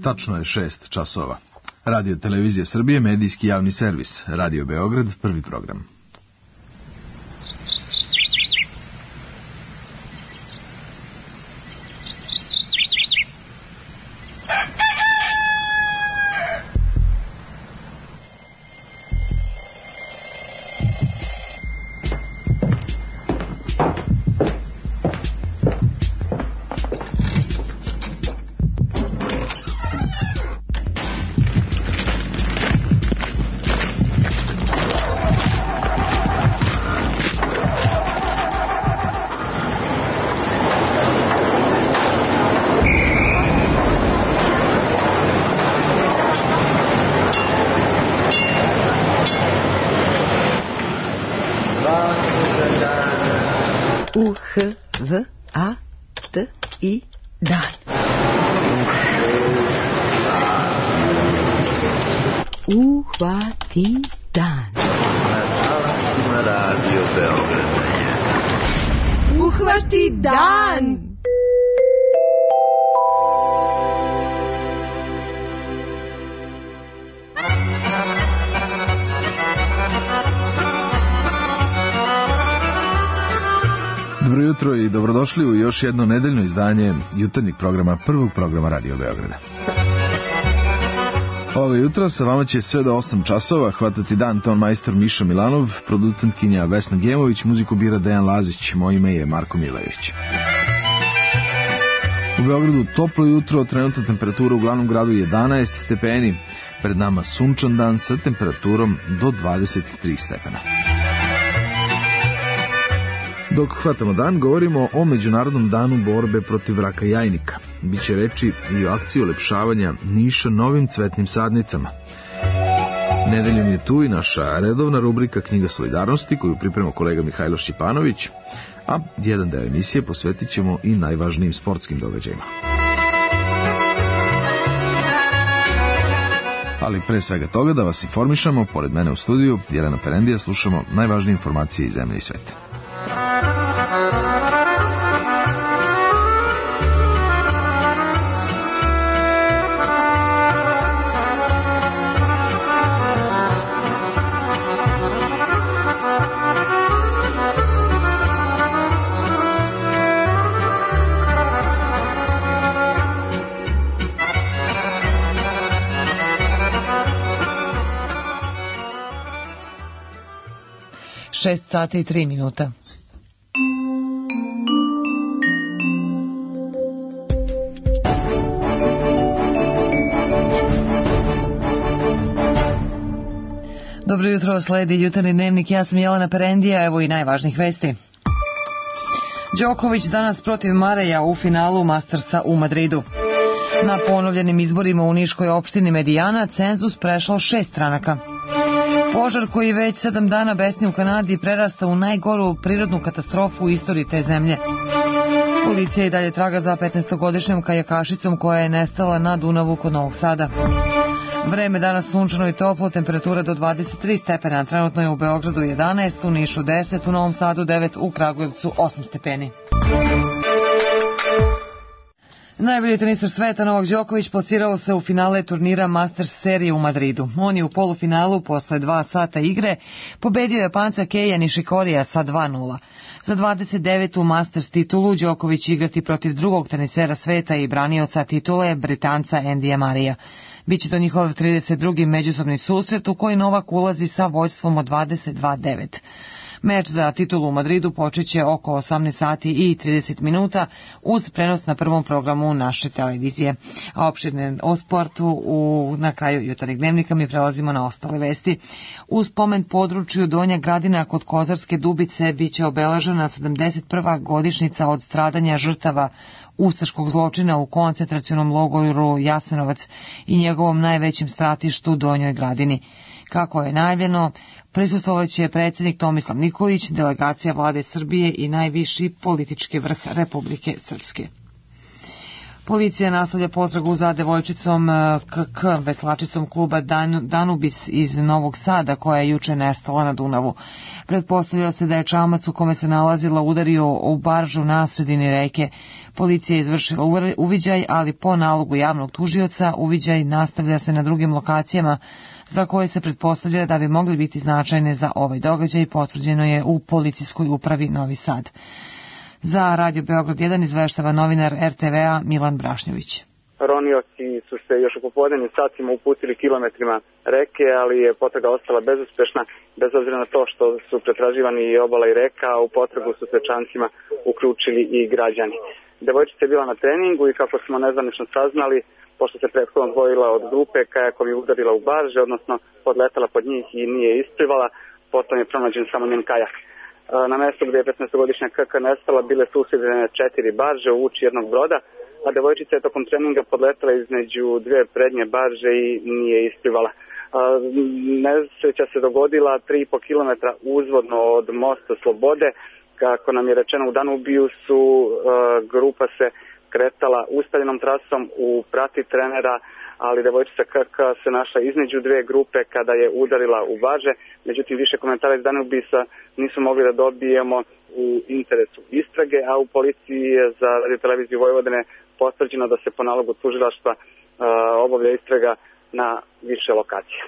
Tačno je 6 časova. Radio Televizija Srbije, medijski javni servis. Radio Beograd, prvi program. U-H-V-A-T-I dan. Uhvati dan. Na Radio Beograd. Uhvati dan. Dobro jutro i dobrodošli u još jedno nedeljno izdanje jutarnjeg programa, prvog programa Radio Beograda. Ovo jutro sa vama će sve do 8 časova hvatati dan ton majstor Miša Milanov, producentkinja Vesna Gemović, muziku bira Dejan Lazić, moje ime je Marko Milajević. U Beogradu toplo jutro, trenutna temperatura u glavnom gradu 11 stepeni, pred nama sunčan dan sa temperaturom do 23 stepena. Dok hvatamo dan, govorimo o Međunarodnom danu borbe protiv raka jajnika. Biće reči i o akciji ulepšavanja Niša novim cvetnim sadnicama. Nedeljom je tu i naša redovna rubrika Knjiga solidarnosti, koju priprema kolega Mihajlo Šćipanović, a jedan deo emisije posvetit ćemo i najvažnijim sportskim događajima. Ali pre svega toga da vas informišamo, pored mene u studiju, Jelena Perendija, slušamo najvažnije informacije iz zemlje i sveta. Šest sati i 3 minuta. Dobro jutro, sledi jutarnji dnevnik, ja sam Jelena Perendija, evo i najvažnijih vesti. Đoković danas protiv Mareja u finalu Mastersa u Madridu. Na ponovljenim izborima u Niškoj opštini Medijana cenzus prešao 6 stranaka. Požar koji već 7 dana besni u Kanadi prerasta u najgoru prirodnu katastrofu u istoriji te zemlje. Policija i dalje traga za 15-godišnjom kajakašicom koja je nestala na Dunavu kod Novog Sada. Vreme danas sunčano i toplo, temperatura do 23 stepena, trenutno je u Beogradu 11, u Nišu 10, u Novom Sadu 9, u Kragujevcu 8 stepeni. Najbolji tenisar sveta Novak Đoković plasirao se u finale turnira Masters serije u Madridu. On je u polufinalu posle 2 sata igre pobedio Japanca Keija Nishikorija sa 2:0. Za 29. Masters titulu Đoković igrati protiv drugog tenisera sveta i branioca titule Britanca Andyja Murraya. Biće to njihov 32. međusobni susret u koji Novak ulazi sa vođstvom od 22:9. Meč za titulu u Madridu počeće oko 18 sati i 30 minuta uz prenos na prvom programu naše televizije. A opširne o sportu na kraju jutarnjeg dnevnika mi prelazimo na ostale vesti. U spomen području Donja Gradina kod Kozarske Dubice biće obeležena 71. godišnjica od stradanja žrtava ustaškog zločina u koncentracionom logoru Jasenovac i njegovom najvećem stratištu Donjoj Gradini. Kako je najavljeno, prisustvovaće predsjednik Tomislav Nikolić, delegacija vlade Srbije i najviši politički vrh Republike Srpske. Policija nastavlja potragu za devojčicom KK, veslačicom kluba Danubis iz Novog Sada, koja je juče nestala na Dunavu. Pretpostavlja se da je čamac u kome se nalazila udario u baržu na sredini reke. Policija je izvršila uviđaj, ali po nalogu javnog tužioca uviđaj nastavlja se na drugim lokacijama za koje se pretpostavlja da bi mogli biti značajne za ovaj događaj, potvrđeno je u policijskoj upravi Novi Sad. Za Radio Beograd 1 izveštava novinar RTV-a Milan Brašnjović. Ronioci su se još u popodnevnim sacima uputili kilometrima reke, ali je potraga ostala bezuspešna, bez obzira na to što su pretraživani i obala i reka, a u potragu su se čamcima uključili i građani. Devojčica je bila na treningu i kako smo nezvanično saznali, pošto se prethodno odvojila od grupe, kajakom je udarila u barže, odnosno podletala pod njih i nije isplivala, potom je pronađen samo njen kajak. Na mjestu gdje je 15-godišnja KK nestala bile su usidrene 4 barže u vuči jednog broda, a devojčica je tokom treninga podletala između dvije prednje barže i nije isplivala. Nesreća se dogodila 3,5 km uzvodno od mosta Slobode. Kako nam je rečeno, u Danubiju su grupa se kretala ustaljenom trasom u prati trenera, ali devojčica KK se našla između dvije grupe kada je udarila u barže. Međutim, više komentara iz Danubisa nisu mogli da dobijemo u interesu istrage, a u policiji je za Radio-televiziju Vojvodine potvrđeno da se po nalogu tužilaštva obavlja istraga na više lokacija.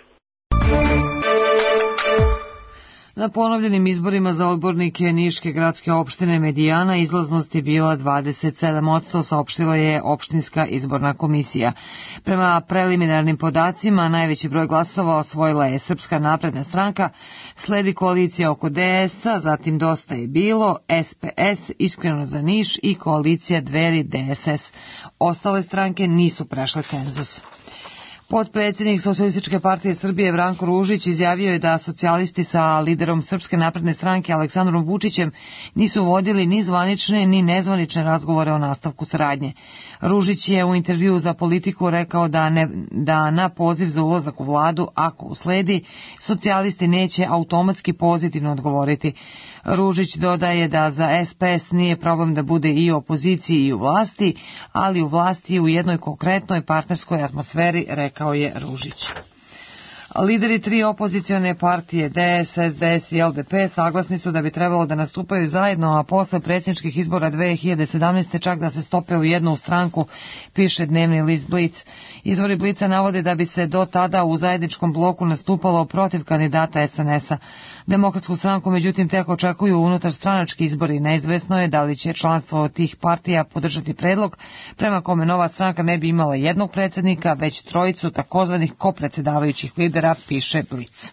Na ponovljenim izborima za odbornike Niške gradske opštine Medijana izlaznost je bila 27%, saopštila je opštinska izborna komisija. Prema preliminarnim podacima, najveći broj glasova osvojila je Srpska napredna stranka, sledi koalicija oko DS-a, zatim Dosta je bilo, SPS, Iskreno za Niš i koalicija Dveri DSS. Ostale stranke nisu prešle cenzus. Potpredsjednik Socijalističke partije Srbije Branko Ružić izjavio je da socijalisti sa liderom Srpske napredne stranke Aleksandrom Vučićem nisu vodili ni zvanične ni nezvanične razgovore o nastavku saradnje. Ružić je u intervjuu za Politiku rekao da na poziv za ulazak u vladu, ako usledi, socijalisti neće automatski pozitivno odgovoriti. Ružić dodaje da za SPS nije problem da bude i u opoziciji i u vlasti, ali u vlasti u jednoj konkretnoj partnerskoj atmosferi, rekao je Ružić. Lideri 3 opozicione partije, DS, SDS i LDP, saglasni su da bi trebalo da nastupaju zajedno, a posle predsjedničkih izbora 2017. čak da se stope u jednu stranku, piše dnevni list Blic. Izvori Blica navode da bi se do tada u zajedničkom bloku nastupalo protiv kandidata SNS-a. Demokratsku stranku međutim tek očekuju unutar stranački izbori. Neizvesno je da li će članstvo tih partija podržati predlog prema kome nova stranka ne bi imala jednog predsjednika, već trojicu takozvanih kopredsjedavajućih lidera, piše Blic.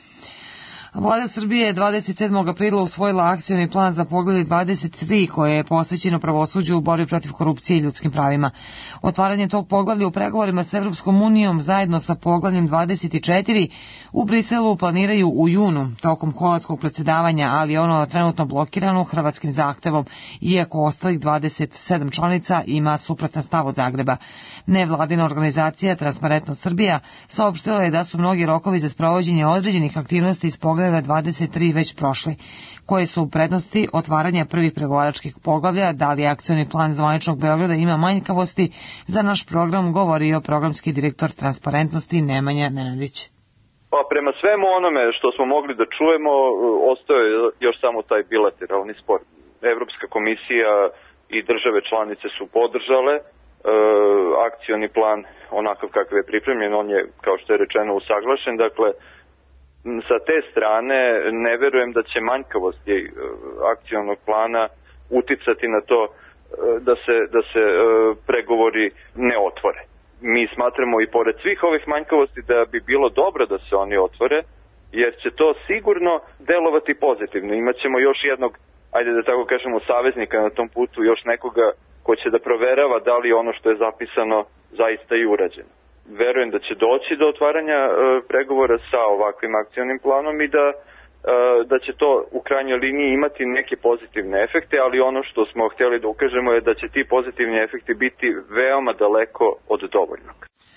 Vlada Srbije je 27. aprila usvojila akcioni plan za Poglavlje 23 koje je posvećeno pravosuđu u borbi protiv korupcije i ljudskim pravima. Otvaranje tog poglavlja u pregovorima s Evropskom unijom zajedno sa Poglavljem 24 u Briselu planiraju u junu tokom holandskog predsjedavanja, ali ono trenutno blokirano hrvatskim zahtevom, iako ostalih 27 članica ima suprotan stav od Zagreba. Nevladina organizacija Transparentnost Srbija saopštila je da su mnogi rokovi za sprovođenje određenih aktivnosti iz Poglavlja 23 već prošli. Koje su u prednosti otvaranja prvih pregovaračkih poglavlja, da li akcioni plan zvaničnog Beograda ima manjkavosti, za naš program govorio programski direktor Transparentnosti Nemanja Nenadić. Pa prema svemu onome što smo mogli da čujemo, ostao je još samo taj bilateralni spor. Evropska komisija i države članice su podržale akcioni plan onakav kakav je pripremljen, on je, kao što je rečeno, usaglašen. Dakle, sa te strane ne verujem da će manjkavosti akcionog plana uticati na to da se pregovori ne otvore. Mi smatramo i pored svih ovih manjkavosti da bi bilo dobro da se oni otvore, jer će to sigurno delovati pozitivno. Imaćemo još jednog, ajde da tako kažemo, saveznika na tom putu, još nekoga ko će da proverava da li ono što je zapisano zaista i urađeno. Verujem da će doći do otvaranja pregovora sa ovakvim akcionim planom i da će to u krajnjoj liniji imati neke pozitivne efekte, ali ono što smo htjeli da ukažemo je da će ti pozitivni efekti biti veoma daleko od dovoljnog.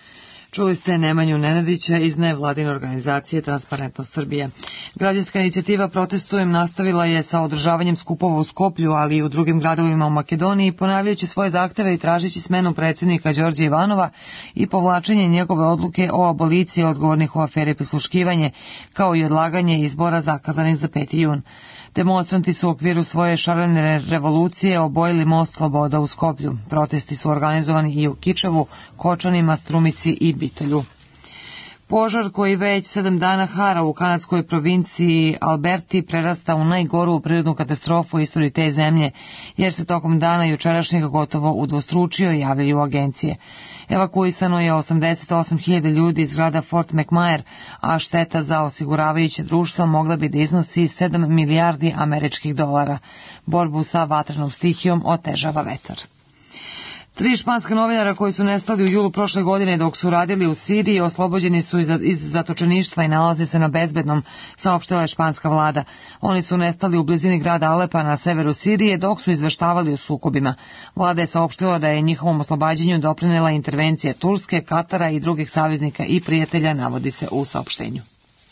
Čuli ste Nemanju Nenadića iz nevladine organizacije Transparentnost Srbije. Građanska inicijativa Protestujem nastavila je sa održavanjem skupova u Skoplju, ali i u drugim gradovima u Makedoniji, ponavljajući svoje zahteve i tražeći smenu predsjednika Đorđa Ivanova i povlačenje njegove odluke o aboliciji odgovornih u aferi prisluškivanje, kao i odlaganje izbora zakazanih za 5. jun. Demonstranti su u okviru svoje šarene revolucije obojili most Sloboda u Skoplju. Protesti su organizovani i u Kičevu, Kočanima, Strumici i Bitolju. Požar koji već 7 dana hara u kanadskoj provinciji Alberti prerasta u najgoru prirodnu katastrofu u istoriji te zemlje, jer se tokom dana jučerašnjeg gotovo udvostručio, javljaju agencije. Evakuisano je 88.000 ljudi iz grada Fort McMyer, a šteta za osiguravajuće društvo mogla bi da iznosi 7 milijardi američkih dolara. Borbu sa vatrenom stihijom otežava vetar. 3 španska novinara koji su nestali u julu prošle godine dok su radili u Siriji oslobođeni su iz zatočeništva i nalaze se na bezbednom, saopštila je španska vlada. Oni su nestali u blizini grada Alepa na severu Sirije dok su izveštavali o sukobima. Vlada je saopštila da je njihovom oslobađanju doprinela intervencija Turske, Katara i drugih saveznika i prijatelja, navodi se u saopštenju.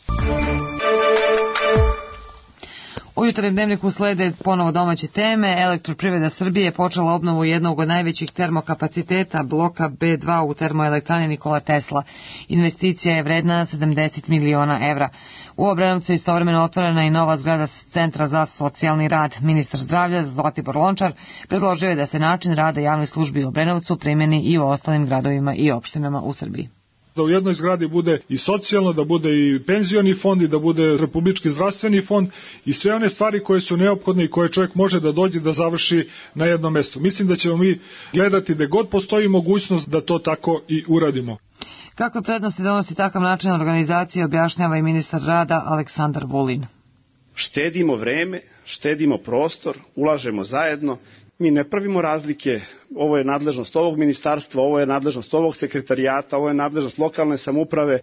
U jutarnjem dnevniku slede ponovo domaće teme. Elektroprivreda Srbije je počela obnovu jednog od najvećih termokapaciteta bloka B2 u termoelektrani Nikola Tesla. Investicija je vredna 70 miliona evra. U Obrenovcu je istovremeno otvorena i nova zgrada Centra za socijalni rad. Ministar zdravlja Zlatibor Lončar predložio je da se način rada javnih službi u Obrenovcu primjeni i u ostalim gradovima i opštinama u Srbiji. Da u jednoj zgradi bude i socijalno, da bude i penzioni fond i da bude republički zdravstveni fond i sve one stvari koje su neophodne i koje čovjek može da dođe da završi na jednom mestu. Mislim da ćemo mi gledati da god postoji mogućnost da to tako i uradimo. Kakve prednosti donosi takav način organizacije, objašnjava i ministar rada Aleksandar Vulin. Štedimo vreme, štedimo prostor, ulažemo zajedno. Mi ne pravimo razlike, ovo je nadležnost ovog ministarstva, ovo je nadležnost ovog sekretarijata, ovo je nadležnost lokalne samouprave.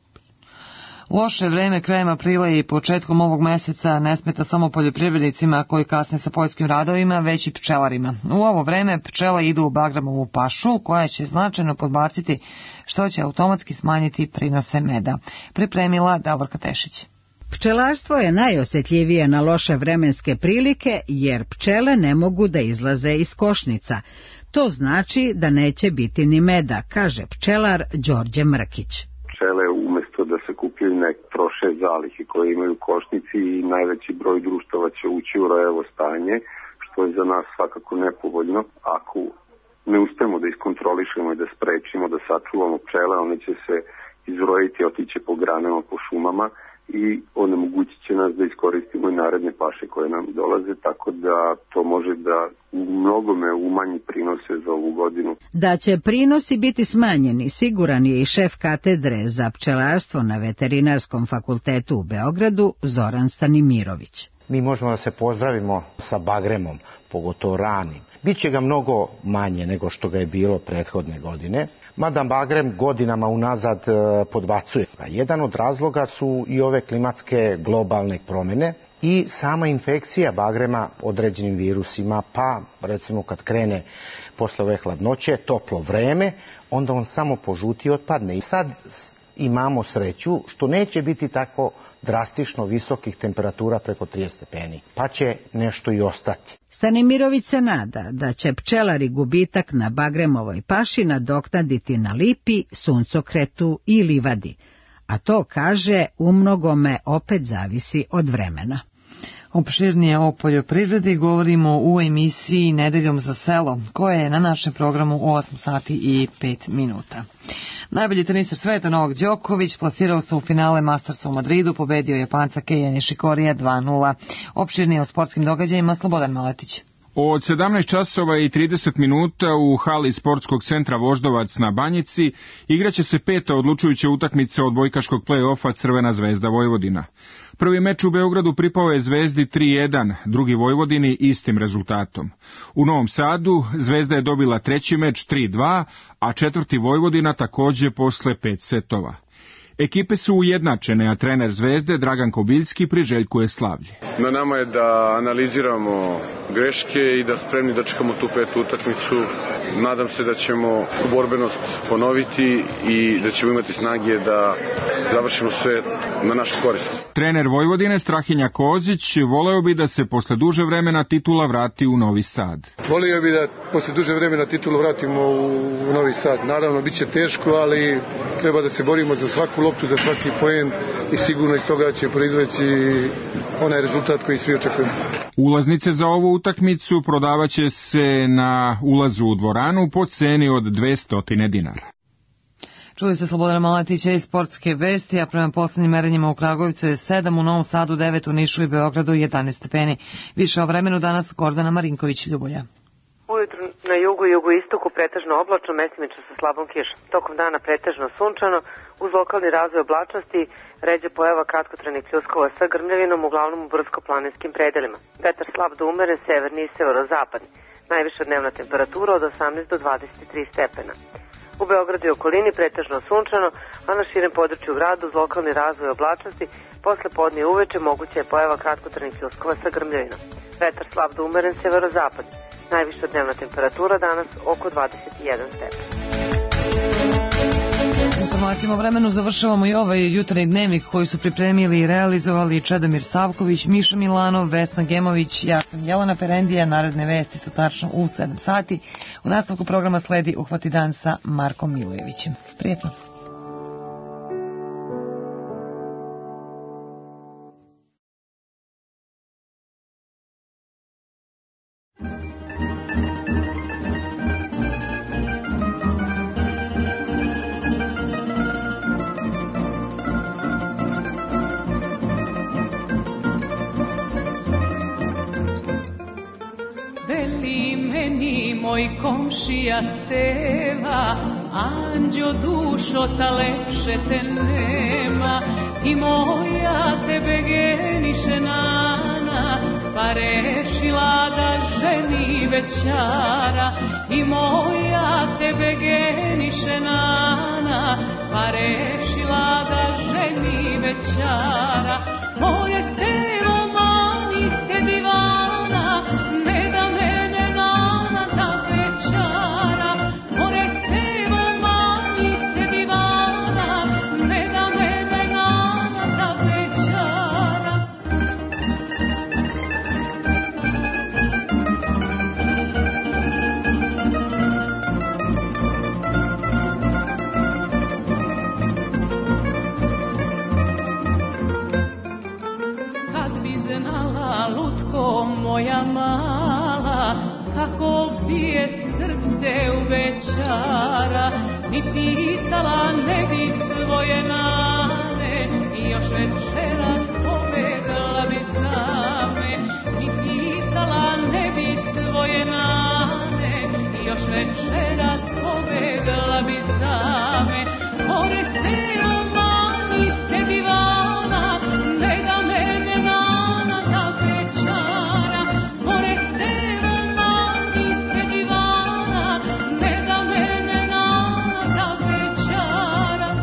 Loše vreme krajem aprila i početkom ovog meseca ne smeta samo poljoprivrednicima koji kasne sa poljskim radovima, već i pčelarima. U ovo vreme pčele idu u Bagramovu pašu koja će značajno podbaciti, što će automatski smanjiti prinose meda. Pripremila Davorka Tešić. Pčelarstvo je najosjetljivije na loše vremenske prilike jer pčele ne mogu da izlaze iz košnica. To znači da neće biti ni meda, kaže pčelar Đorđe Mrkić. Pčele umjesto da se kupljaju nek troše zalihe koje imaju košnici i najveći broj društava će ući u rojevo stanje, što je za nas svakako nepovoljno. Ako ne uspemo da iskontrolišemo i da sprečimo, da sačuvamo pčele, one će se izrojiti, otiće po granama, po šumama i onemogućit će nas da iskoristimo i naredne paše koje nam dolaze, tako da to može da u mnogome umanji prinose za ovu godinu. Da će prinosi biti smanjeni, siguran je i šef katedre za pčelarstvo na Veterinarskom fakultetu u Beogradu, Zoran Stanimirović. Mi možemo da se pozdravimo sa bagremom, pogotovo ranim. Biće ga mnogo manje nego što ga je bilo prethodne godine, mada bagrem godinama unazad podbacuje. Jedan od razloga su i ove klimatske globalne promjene i sama infekcija bagrema određenim virusima, pa recimo kad krene posle ove hladnoće, toplo vreme, onda on samo požuti i otpadne. I sad imamo sreću što neće biti tako drastično visokih temperatura preko 30 stepeni, pa će nešto i ostati. Stanimirović se nada da će pčelari gubitak na bagremovoj paši nadoknaditi na lipi, suncokretu i livadi, a to, kaže, umnogome opet zavisi od vremena. Opširnije o poljoprivredi govorimo u emisiji Nedeljom za selo, koja je na našem programu u 8 sati i 5 minuta. Najbolji teniser sveta Novak Đoković plasirao se u finale Mastersa u Madridu, pobedio Japanca Keija Nishikorija 2:0. Opširnije o sportskim događajima Slobodan Maletić. Od 17 časova i 30 minuta u hali sportskog centra Voždovac na Banjici igraće se 5. odlučujuća utakmica odbojkaškog play-offa Crvena zvezda Vojvodina. Prvi meč u Beogradu pripao je Zvezdi 3:1, drugi Vojvodini istim rezultatom. U Novom Sadu Zvezda je dobila treći meč 3:2, a četvrti Vojvodina takođe posle 5 setova. Ekipe su ujednačene, a trener Zvezde Dragan Kobiljski priželjkuje slavlje. Na nama je da analiziramo greške i da spremni da čekamo tu petu utakmicu. Nadam se da ćemo borbenost ponoviti i da ćemo imati snage da završimo sve na našu korist. Trener Vojvodine Strahinja Kozić voleo bi da se posle duže vremena titula vrati u Novi Sad. Volio bi da posle duže vremena titulu vratimo u Novi Sad. Naravno, bit će teško, ali treba da se borimo za svaku loptu, za svaki poen i sigurno iz toga će proizveći onaj rezultat koji svi očekujemo. Ulaznice za ovu utakmicu prodavaće se na ulazu u dvoranu po ceni od 200 dinara. Čuli ste Slobodana Maletića iz Sportske vesti, a prema poslednjim merenjima u Kragujevcu je 7, u Novom Sadu 9, u Nišu i Beogradu 11 stepeni. Više o vremenu danas Gordana Marinković-Ljubolja. Ujutru na jugu i jugoistoku pretežno oblačno, mestimično sa slabom kišom. Tokom dana pretežno sunčano, uz lokalni razvoj oblačnosti, ređe pojava kratkotrajnih pljuskova sa grmljavinom, uglavnom u brdsko-planinskim predelima. Vetar slab do umeren, severni i severozapadni. Najviša dnevna temperatura od 18 do 23 stepena. U Beogradu i okolini pretežno sunčano, a na širem području grada uz lokalni razvoj oblačnosti, posle podne i uveče moguća je pojava kratkotrajnih pljuskova sa grmljavinom. Vetar slab do umeren, severozapadni. Najviša dnevna temperatura danas oko 21 stepen. Informacijama o vremenu završavamo i ovaj jutarnji dnevnik koji su pripremili i realizovali Čedomir Savković, Miša Milanov, Vesna Gemović, ja sam Jelena Perendija. Naredne vesti su tačno u 7 sati. U nastavku programa sledi Uhvati dan sa Markom Milojevićem. Prijetno. Moj komšija Steva, anđo dušo, ta lepše te nema, i moja tebe geniše nana, pa rešila da ženi većara, i moja tebe geniše nana, pa rešila da ženi većara. Moje Stevo mali se divana, ne da mene nana za većara. More Stevo mali se divana, ne da mene nana za većara. Kad bi znala, lutko moja mala, kako bije srce u većara, ni pitala ne bi svoje nane, i još večeras pobegla bi za me. Ni pitala ne bi svoje nane, i još večeras pobegla bi za me. More Stevo mali se divana, ne da mene nana za većara. More Stevo mali se divana, ne da mene nana za većara.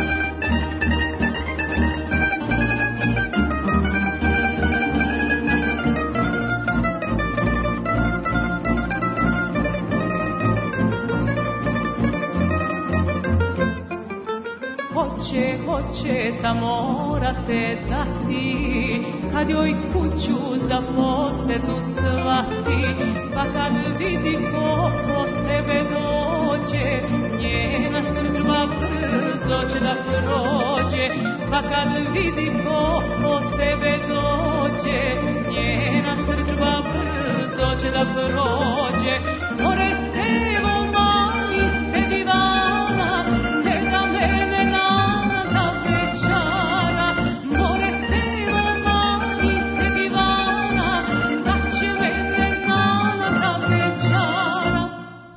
'Hoće ta morate dati, kad joj kuću za posedu svati, pa kad vidi ko tebe dođe, njena srdžba brzo će da prođe. Pa kad vidi ko tebe dođe, njena srdžba brzo će da prođe. More Stevo mali se divana, ne da mene nana za većara. More Stevo mali se divana, da će mene nana za većara.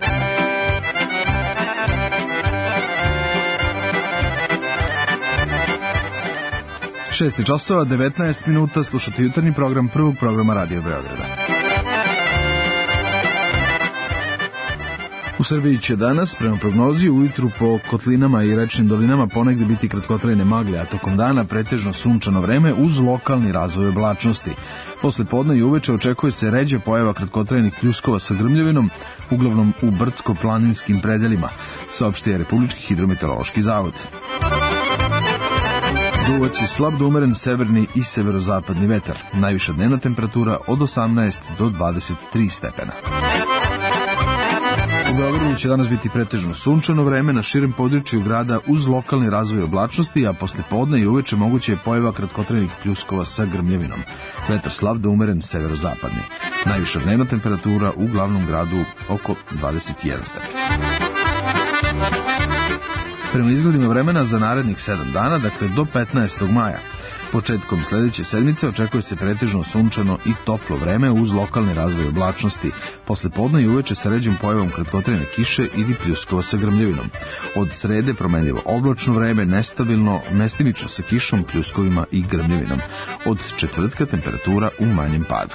6 časova, 19 minuta, slušate jutarnji program prvog programa Radio Beograda. U Srbiji će danas, prema prognozi, ujutru po kotlinama i rečnim dolinama ponegde biti kratkotrajne magle, a tokom dana pretežno sunčano vreme uz lokalni razvoj oblačnosti. Posle podne i uveče očekuje se ređa pojava kratkotrajnih pljuskova sa grmljavinom, uglavnom u brdsko-planinskim predelima, saopštio je Republički hidrometeorološki zavod. Duvaće slab do umeren severni i severozapadni vetar. Najviša dnevna temperatura od 18 do 23 stepena. U Beogradu će danas biti pretežno sunčano vreme na širem području grada uz lokalni razvoj oblačnosti, a posle podne i uveče moguće je pojava kratkotrajnih pljuskova sa grmljavinom. Vetar slab do umeren severozapadni. Najviša dnevna temperatura u glavnom gradu oko 21 stepena. Prema izgledima vremena za narednih 7 dana, dakle do 15. maja. Početkom sledeće sedmice očekuje se pretežno sunčano i toplo vreme uz lokalni razvoj oblačnosti. Posle podne i uveče sa ređom pojavom kratkotrajne kiše ili pljuskova sa grmljavinom. Od srede promenljivo oblačno vreme, nestabilno, mestimično sa kišom, pljuskovima i grmljavinom. Od četvrtka temperatura u manjem padu.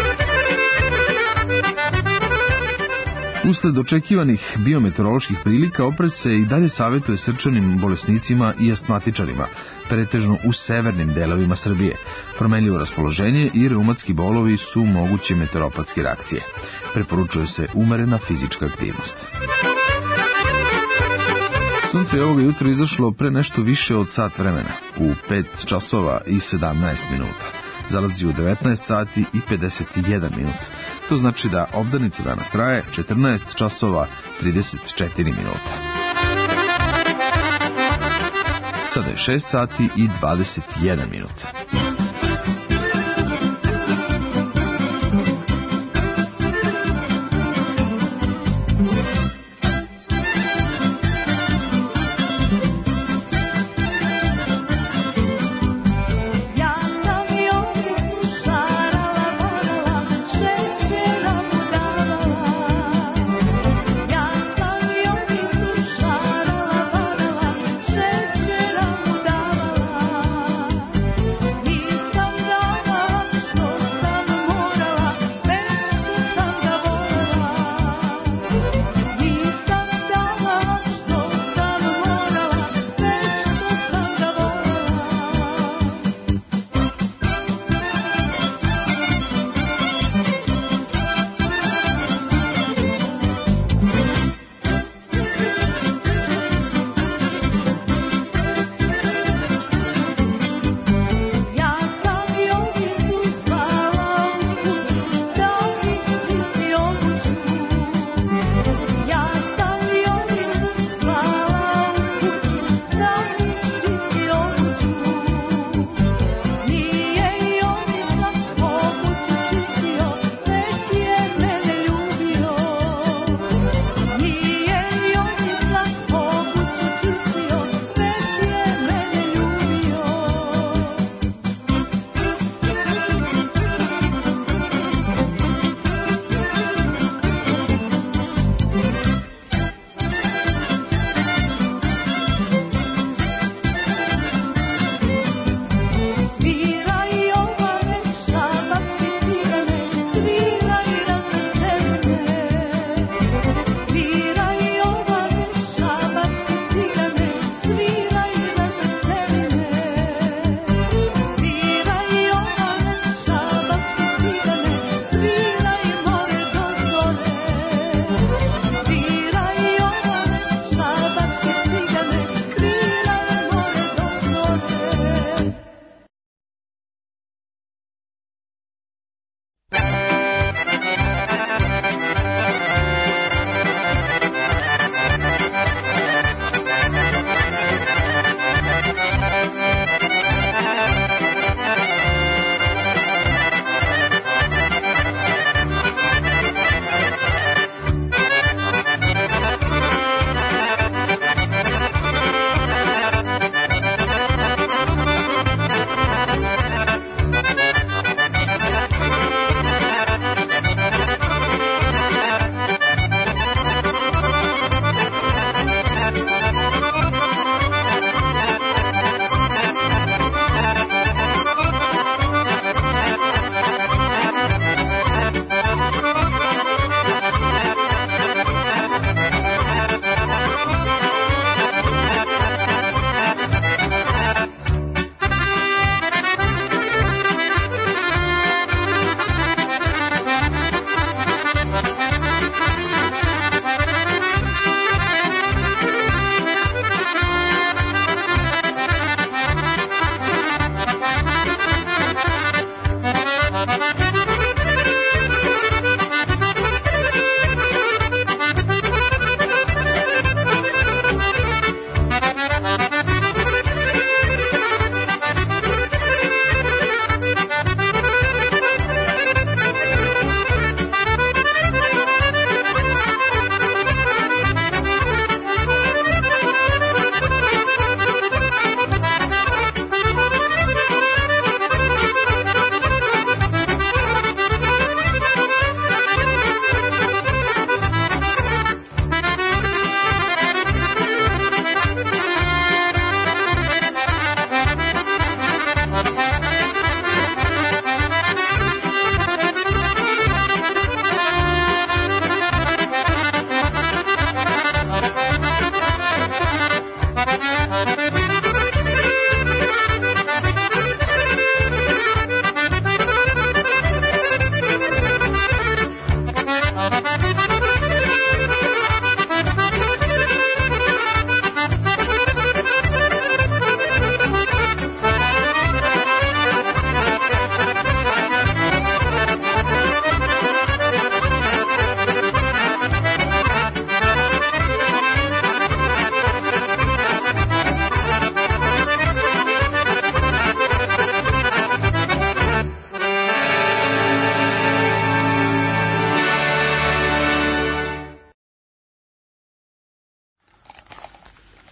Usled očekivanih biometeoroloških prilika oprez se i dalje savjetuje srčanim bolesnicima i astmatičarima, pretežno u severnim delovima Srbije. Promenljivo raspoloženje i reumatski bolovi su moguće meteoropatske reakcije. Preporučuje se umerena fizička aktivnost. Sunce je ovoga jutra izašlo pre nešto više od sat vremena, u 5 časova i 17 minuta. Zalazi u 19 sati i 51 minut. To znači da obdanica danas traje 14 časova 34 minuta. Sada je 6 sati i 21 minut. He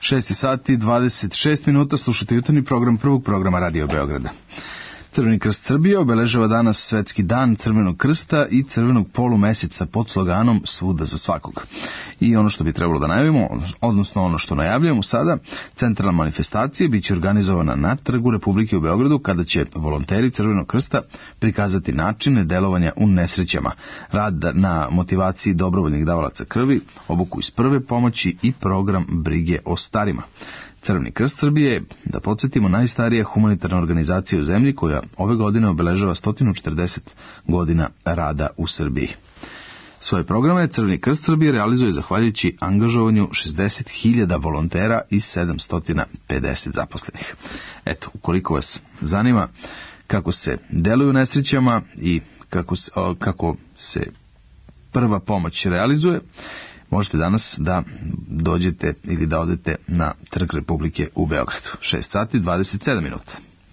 6 sati 26 minuta, slušate jutarnji program prvog programa Radio Beograda. Crveni krst Srbije obeležava danas Svetski dan Crvenog krsta i Crvenog polumeseca pod sloganom Svuda za svakog. I ono što bi trebalo da najavimo, odnosno ono što najavljujemo sada, centralna manifestacija biće organizovana na Trgu Republike u Beogradu, kada će volonteri Crvenog krsta prikazati načine delovanja u nesrećama, rad na motivaciji dobrovoljnih davalaca krvi, obuku iz prve pomoći i program brige o starima. Crveni krst Srbije je, da podsjetimo, najstarija humanitarna organizacija u zemlji koja ove godine obeležava 140 godina rada u Srbiji. Svoje programe Crveni krst Srbije realizuje zahvaljujući angažovanju 60.000 volontera i 750 zaposlenih. Eto, ukoliko vas zanima kako se deluju nesrećama i kako se prva pomoć realizuje, možete danas da dođete ili da odete na Trg Republike u Beogradu. 6 sati 27 minuta.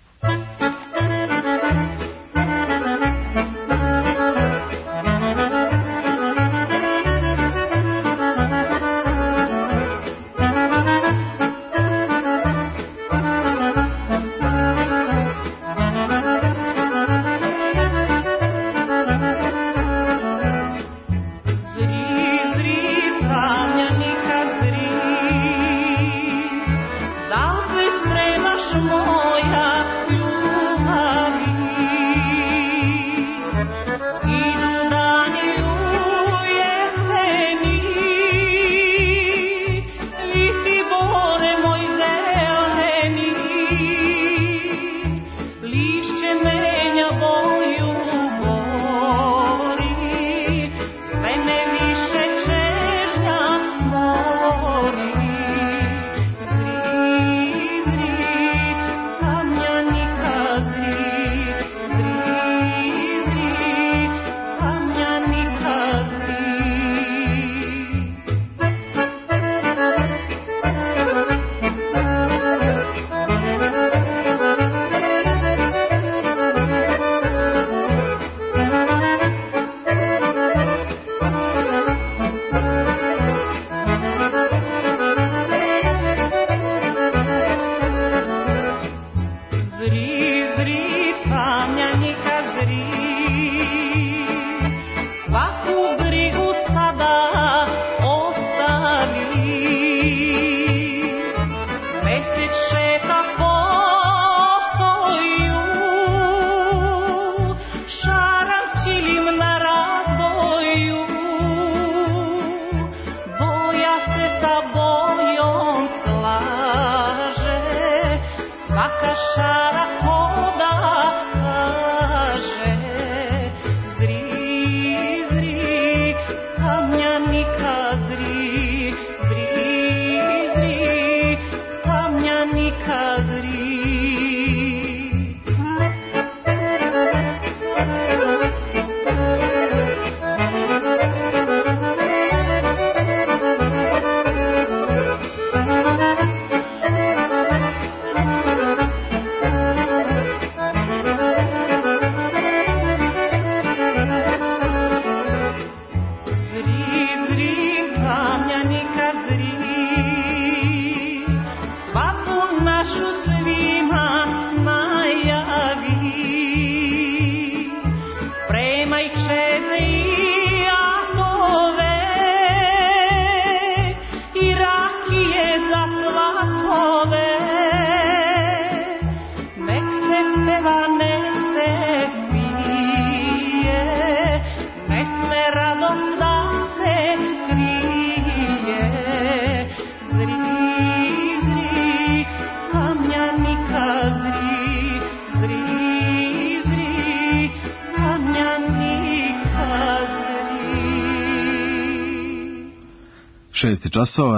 Časova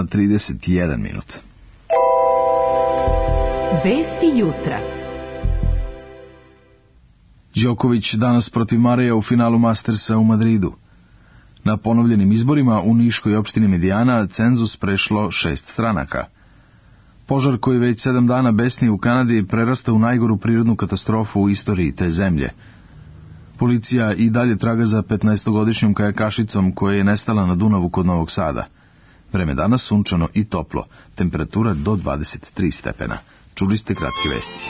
31 minut. Vesti jutra. Đoković danas protiv Mareja u finalu Mastersa u Madridu. Na ponovljenim izborima u Niškoj opštini Medijana cenzus prešlo 6 stranaka. Požar koji već 7 dana besni u Kanadi prerasta u najgoru prirodnu katastrofu u istoriji te zemlje. Policija i dalje traga za 15-godišnjom kajakašicom koja je nestala na Dunavu kod Novog Sada. Vreme danas sunčano i toplo, temperatura do 23 stepena. Čuli ste kratke vesti.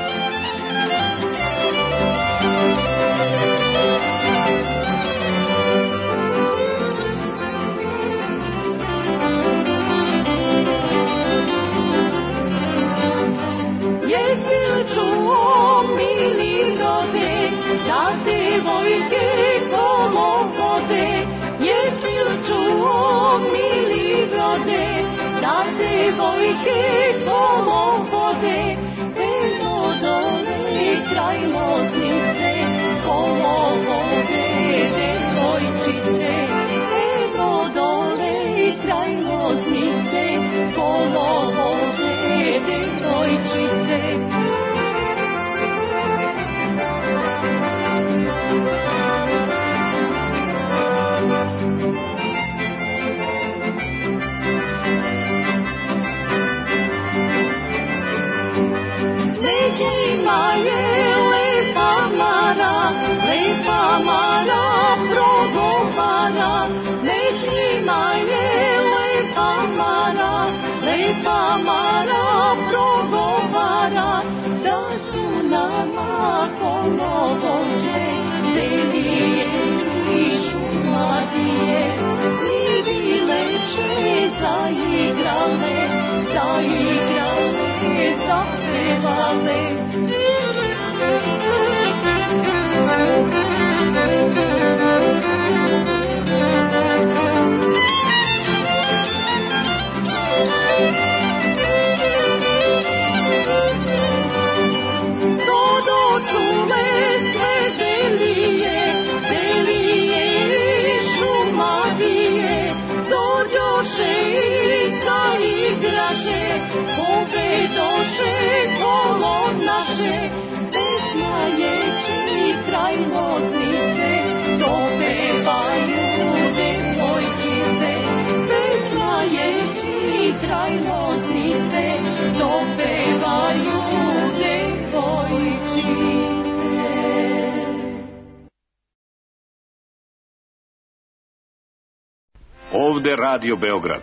Ovde Radio Beograd.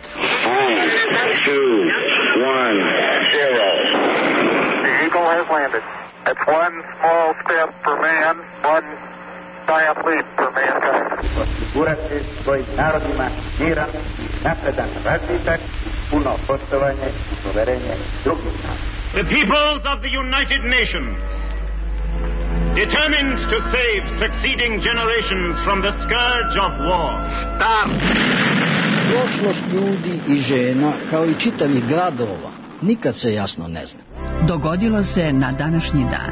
3, 2, 1, 0. The Eagle has landed. It's one small step for man, one giant leap for mankind. Osigurati svojim narodima miran i napredan razvitak, puno poštovanje i poverenje drugih naroda. The peoples of the United Nations, determined to save succeeding generations from the scourge of war. Start! Prošlost ljudi i žena, kao i čitavih gradova, nikad se jasno ne zna. Dogodilo se na današnji dan.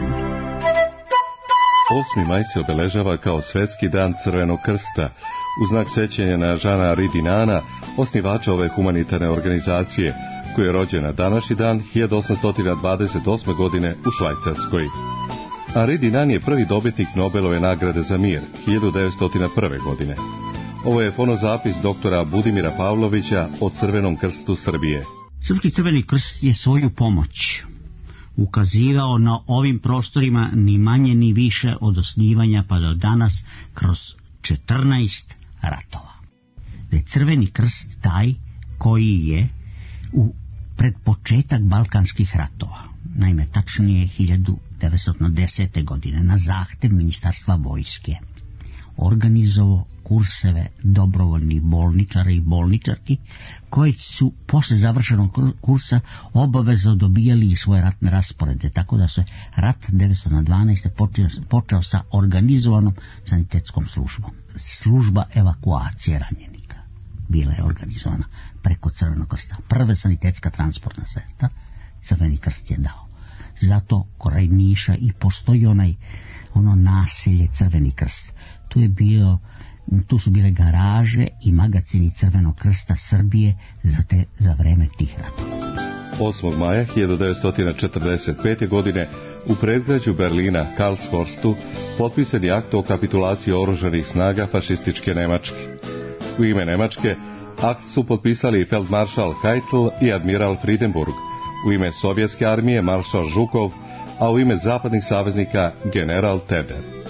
8. maj se obeležava kao Svetski dan Crvenog krsta, u znak sećanja na Žana Ridinana, osnivača ove humanitarne organizacije, koji je rođen na današnji dan 1828. godine u Švajcarskoj. A Ridinan je prvi dobitnik Nobelove nagrade za mir 1901. godine. Ovo je fonozapis doktora Budimira Pavlovića o Crvenom krstu Srbije. Srpski Crveni krst je svoju pomoć ukazivao na ovim prostorima ni manje ni više od osnivanja pa do danas kroz 14 ratova. Da je Crveni krst taj koji je pred početak Balkanskih ratova, naime tačnije 1910. godine, na zahtev Ministarstva vojske, organizovao kurseve dobrovoljnih bolničara i bolničarki koji su posle završenog kursa obavezno dobijali i svoje ratne rasporede, tako da se rat 1912. počeo sa organizovanom sanitetskom službom. Služba evakuacije ranjenika bila je organizovana preko Crvenog krsta. Prva sanitetska transportna sredstva Crveni krst je dao. Zato kraj Niša i postoji ono naselje Crveni krst. Tu su bile garaže i magacini Crvenog krsta Srbije za vreme tih ratova. 8. maja 1945. godine u predgrađu Berlina, Karlshorstu, potpisan je akt o kapitulaciji oružanih snaga fašističke Nemačke. U ime Nemačke akt su potpisali feldmaršal Keitel i admiral Friedenburg, u ime sovjetske armije maršal Žukov, a u ime zapadnih saveznika general Teder.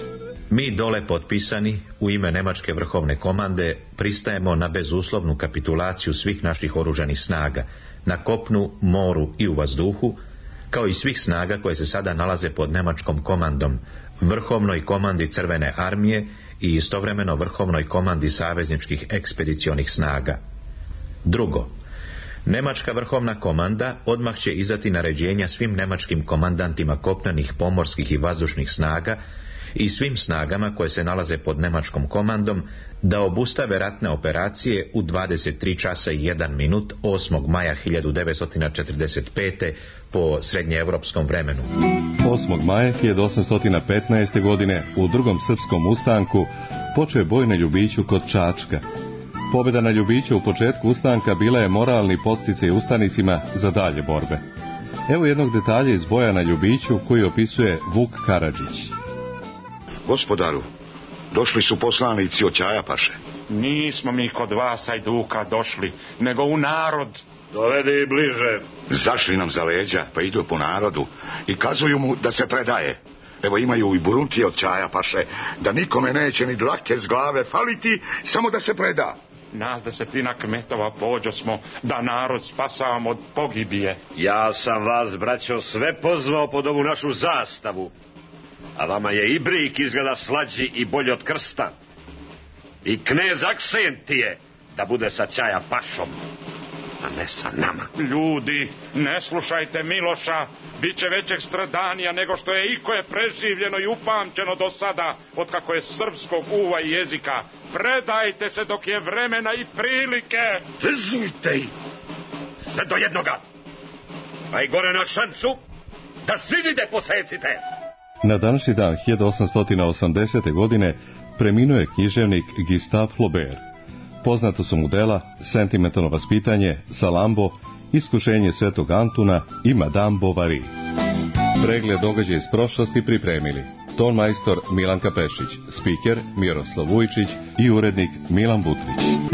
Mi dole potpisani u ime Nemačke vrhovne komande pristajemo na bezuslovnu kapitulaciju svih naših oružanih snaga na kopnu, moru i u vazduhu, kao i svih snaga koje se sada nalaze pod nemačkom komandom, vrhovnoj komandi Crvene armije i istovremeno vrhovnoj komandi savezničkih ekspedicionih snaga. Drugo, Nemačka vrhovna komanda odmah će izdati naređenja svim nemačkim komandantima kopnenih, pomorskih i vazdušnih snaga i svim snagama koje se nalaze pod nemačkom komandom da obustave ratne operacije u 23 časa i 1 minut 8. maja 1945. po srednjeevropskom vremenu. 8. maja 1815. godine u drugom srpskom ustanku počeo je boj na Ljubiću kod Čačka. Pobjeda na Ljubiću u početku ustanka bila je moralni podsticaj ustanicima za dalje borbe. Evo jednog detalja iz boja na Ljubiću koji opisuje Vuk Karadžić. Gospodaru, došli su poslanici od Ćajapaše. Nismo mi kod vas, Ajduka, došli, nego u narod. Dovede i bliže. Zašli nam za leđa, pa idu po narodu i kazuju mu da se predaje. Evo imaju i buruntije od Ćajapaše, da nikome neće ni dlake s glave faliti, samo da se preda. Nas 10 kmetova pođo smo da narod spasavamo od pogibije. Ja sam vas, braćo, sve pozvao pod ovu našu zastavu. A vama je i brik izgleda slađi i bolji od krsta. I knez Aksentije da bude sa Ćajapašom, a ne sa nama. Ljudi, ne slušajte Miloša, bit će većeg stradanija nego što je ikoje preživljeno i upamćeno do sada, otkako je srpskog uva i jezika. Predajte se dok je vremena i prilike. Drznite ih, sve do jednoga. A i gore na šancu, da svi vide posecite. Na današnji dan 1880. godine preminuo je književnik Gustave Flaubert. Poznata su mu dela Sentimentalno vaspitanje, Salambo, Iskušenje Svetog Antuna i Madame Bovary. Pregled događaja iz prošlosti pripremili ton majstor Milanka Pešić, spiker Miroslav Vujčić i urednik Milan Butrić.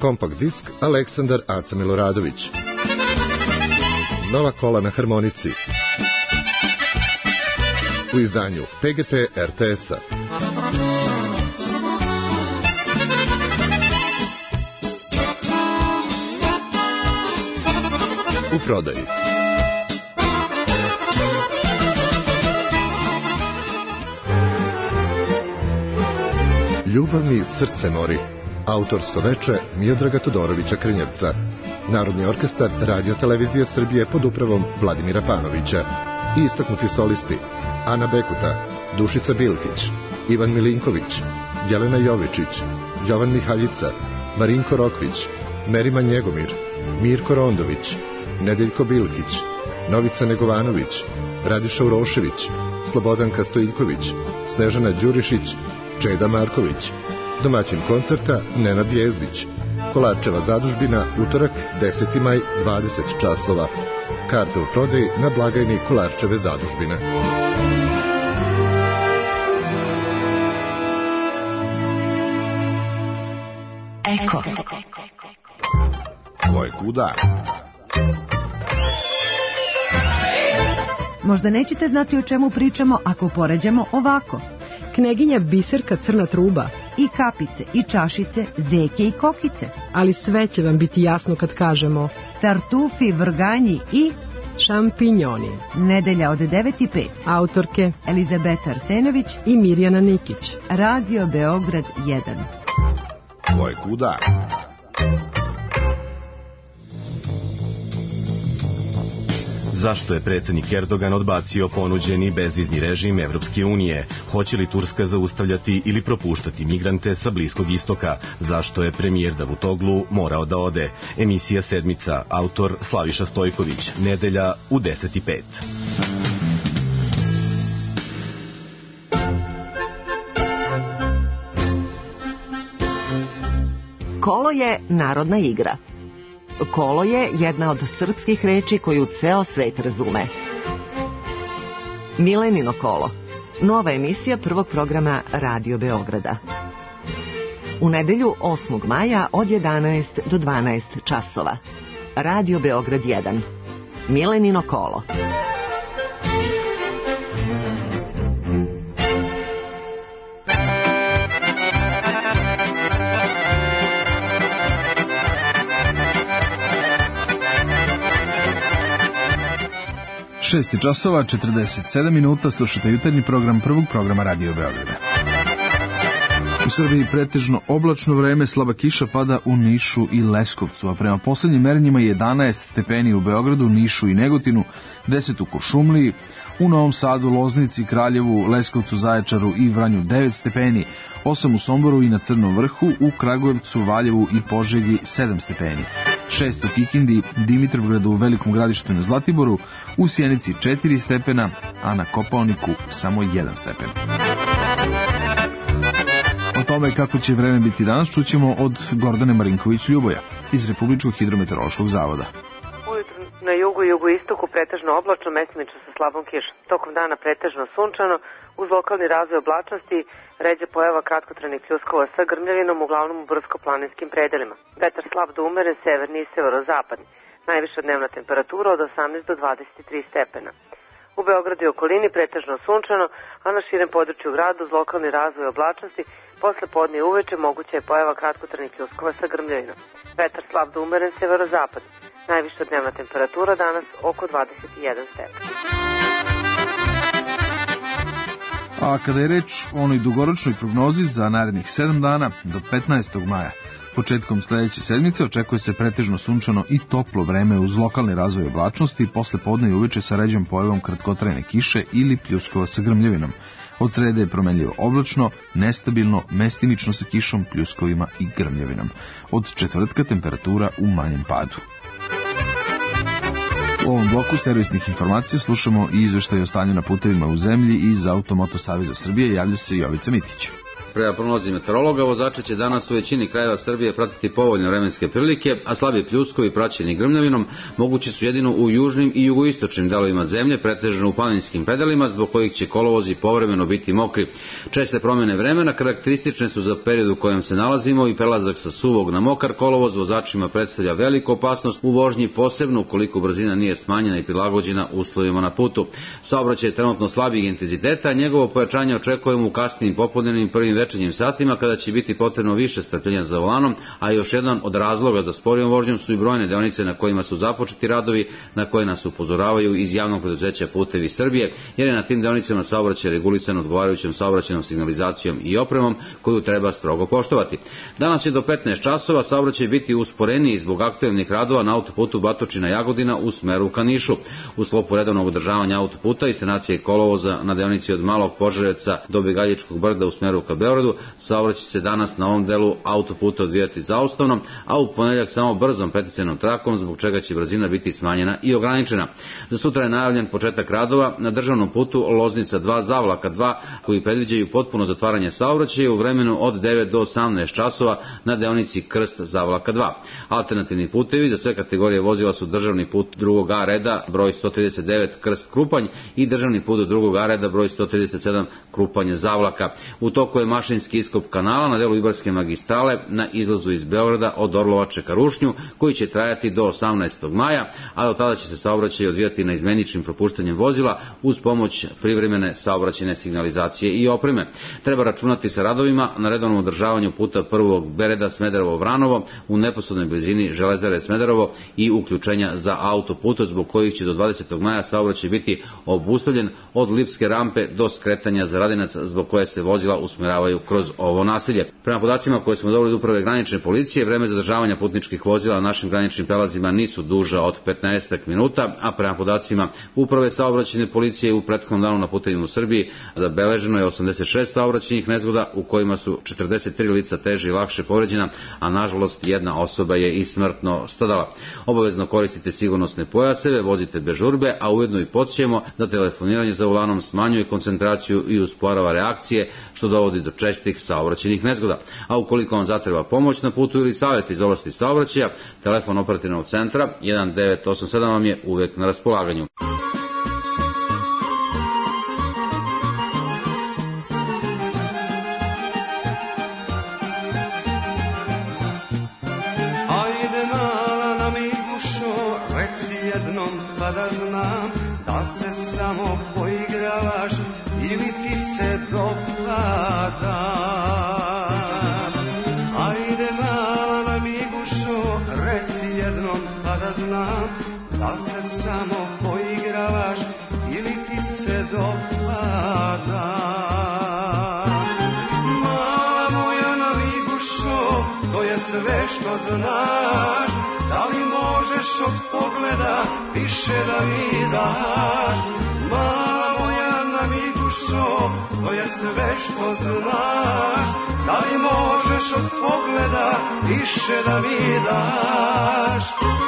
kompakt disk Aleksandar Aca Miloradović. Nova kola na harmonici u izdanju PGP RTS-a. U prodaji. Ljubav mi srce mori. Autorsko veče Miodraga Todorovića Krnjevca. Narodni orkestar Radio Televizije Srbije pod upravom Vladimira Panovića. I istaknuti solisti Ana Bekuta, Dušica Bilkić, Ivan Milinković, Jelena Jovičić, Jovan Mihaljica, Marinko Rokvić, Merima Njegomir, Mirko Rondović, Nedeljko Bilkić, Novica Negovanović, Radiša Urošević, Slobodanka Stojiljković, Snežana Đurišić, Čeda Marković. Domaćin koncerta Nenad Jezdić. Kolarčeva zadužbina, utorak 10. maj, 20 časova. Karte u prodaji na blagajni Kolarčeve zadužbine. Eko. Ko je kuda? Možda nećete znati o čemu pričamo ako poređamo ovako. Kneginja Biserka Crna truba. I kapice, i čašice, zeke i kokice. Ali sve će vam biti jasno kad kažemo tartufi, vrganji i šampinjoni. Nedelja od 9:05. Autorke Elizabeta Arsenović i Mirjana Nikić. Radio Beograd 1. Ko je kuda? Zašto je predsjednik Erdogan odbacio ponuđeni bezizni režim Evropske unije? Hoće li Turska zaustavljati ili propuštati migrante sa Bliskog istoka? Zašto je premijer Davutoglu morao da ode? Emisija Sedmica, autor Slaviša Stojković, nedelja u 10:05. Kolo je narodna igra. Kolo je jedna od srpskih reči koju ceo svet razume. Milenino kolo. Nova emisija prvog programa Radio Beograda. U nedelju 8. maja od 11 do 12 časova. Radio Beograd 1. Milenino kolo. Šest časova, 47 minuta, slušate jutarnji program prvog programa Radio Beograda. U Srbiji pretežno oblačno vreme, slaba kiša pada u Nišu i Leskovcu, a prema poslednjim merenjima 11 stepeni u Beogradu, Nišu i Negotinu, 10 u Kuršumliji, u Novom Sadu, Loznici, Kraljevu, Leskovcu, Zaječaru i Vranju 9 stepeni, 8 u Somboru i na Crnom vrhu, u Kragujevcu, Valjevu i Požegi 7 stepeni, 6 u Kikindi, Dimitrovgradu, Velikom Gradištu i na Zlatiboru, u Sjenici 4 stepena, a na Kopaoniku samo 1 stepen. O tome kako će vreme biti danas čućemo od Gordane Marinković-Ljuboja iz Republičkog hidrometeorološkog zavoda. Ujutru na jugu i jugoistoku pretežno oblačno, mestimično sa slabom kišom. Tokom dana pretežno sunčano, uz lokalni razvoj oblačnosti, ređa pojava kratkotrajnih pljuskova sa grmljavinom, uglavnom u brdsko-planinskim predelima. Vetar slab do umeren, severni i severozapadni. Najviša dnevna temperatura od 18 do 23 stepena. U Beogradu i okolini pretežno sunčano, a na širem području grada uz lokalni razvoj oblačnosti, posle podne i uveče moguća je pojava kratkotrajnih pljuskova sa grmljavinom. Vetar slab do umeren, severozapadni. Najviša dnevna temperatura danas oko 21 stepen. A kada je reč o onoj dugoročnoj prognozi za narednih 7 dana do 15. maja, početkom sledeće sedmice očekuje se pretežno sunčano i toplo vreme uz lokalni razvoj oblačnosti, posle podne i uveče sa ređom pojavom kratkotrajne kiše ili pljuskova sa grmljavinom. Od srede je promenljivo oblačno, nestabilno, mestimično sa kišom, pljuskovima i grmljavinom. Od četvrtka temperatura u manjem padu. U ovom bloku servisnih informacija slušamo i izveštaj o stanju na putevima u zemlji iz Automoto Saveza Srbije. Javlja se Jovica Mitić. Prema prognozi meteorologa, vozači će danas u većini krajeva Srbije pratiti povoljne vremenske prilike, a slabi pljuskovi praćeni grmljavinom mogući su jedino u južnim i jugoistočnim delovima zemlje, pretežno u planinskim predelima, zbog kojih će kolovozi povremeno biti mokri. Česte promjene vremena karakteristične su za period u kojem se nalazimo i prelazak sa suvog na mokar kolovoz vozačima predstavlja veliku opasnost u vožnji, posebno ukoliko brzina nije smanjena i prilagođena uslovima na putu. Saobraćaj je trenutno slabijeg intenziteta, njegovo pojačanje očekujemo u kasnim popodnevnim prvim večernjim satima kada će biti potrebno više strpljenja za volanom, a još jedan od razloga za sporijom vožnjom su i brojne deonice na kojima su započeti radovi na koje nas upozoravaju iz javnog preduzeća Putevi Srbije, jer je na tim deonicama saobraćaj regulisan odgovarajućom saobraćajnom signalizacijom i opremom koju treba strogo poštovati. Danas će do 15 časova saobraćaj biti usporeniji zbog aktuelnih radova na autoputu Batočina-Jagodina u smeru ka Nišu. U sklopu redovnog održavanja autoputa i sanacije kolovoza na deonici od Malog Požarevca do Begaljičkog brda u smeru ka Beogradu, saobraćaj se danas na ovom delu autoputa odvijati zaustavno, a u ponedjeljak samo brzom pretjecajnom trakom, zbog čega će brzina biti smanjena i ograničena. Za sutra je najavljen početak radova na državnom putu Loznica 2 Zavlaka 2, koji predviđaju potpuno zatvaranje saobraćaja u vremenu od 9 do 18 časova na deonici Krst Zavlaka 2. Alternativni putevi za sve kategorije vozila su državni put drugog A reda broj 139 Krst Krupanj i državni put drugog A reda broj 137 Krupanje Zavlaka. U toku je mašinski iskop kanala na delu Ibarske magistrale na izlazu iz Beograda od Orlovače ka Rušnju, koji će trajati do 18. maja, a do tada će se saobraćaj odvijati na izmeničnim propuštanjem vozila uz pomoć privremene saobraćajne signalizacije i opreme. Treba računati sa radovima na redovnom održavanju puta prvog Bereda Smederevo-Vranovo u neposrednoj blizini Železare Smederevo i uključenja za autoput, zbog kojih će do 20. maja saobraćaj biti obustavljen od Lipske rampe do skretanja za Radinac, zbog koje se vozila usmjeravaju kroz ovo naselje. Prema podacima koje smo dobili od uprave granične policije, vreme zadržavanja putničkih vozila na našim graničnim prelazima nisu duža od 15 minuta, a prema podacima uprave saobraćajne policije u prethodnom danu na putevima u Srbiji zabeleženo je 86 saobraćajnih nezgoda u kojima su 43 lica teže i lakše povređena, a nažalost jedna osoba je i smrtno stradala. Obavezno koristite sigurnosne pojaseve, vozite bez žurbe, a ujedno i podsjećamo da telefoniranje za volanom smanjuje koncentraciju i usporava reakcije, što dovodi do čestih saobraćajnih nezgoda. A ukoliko vam zatreba pomoć na putu ili savjet iz oblasti saobraćaja, telefon operativnog centra 1987 vam je uvek na raspolaganju. Ajde mala nam Igušo, reci jednom pa da znam, da se samo poigravaš ili ti se dopada. Ajde mala nam Igušo, reci jednom pa da znam, da se samo poigravaš ili ti se dopada. Mala moja nam Igušo, to je sve što znaš, da li možeš od pogleda više da mi daš? Mala moja nam Igušo, to je sve što znaš, da li možeš od pogleda više da mi daš?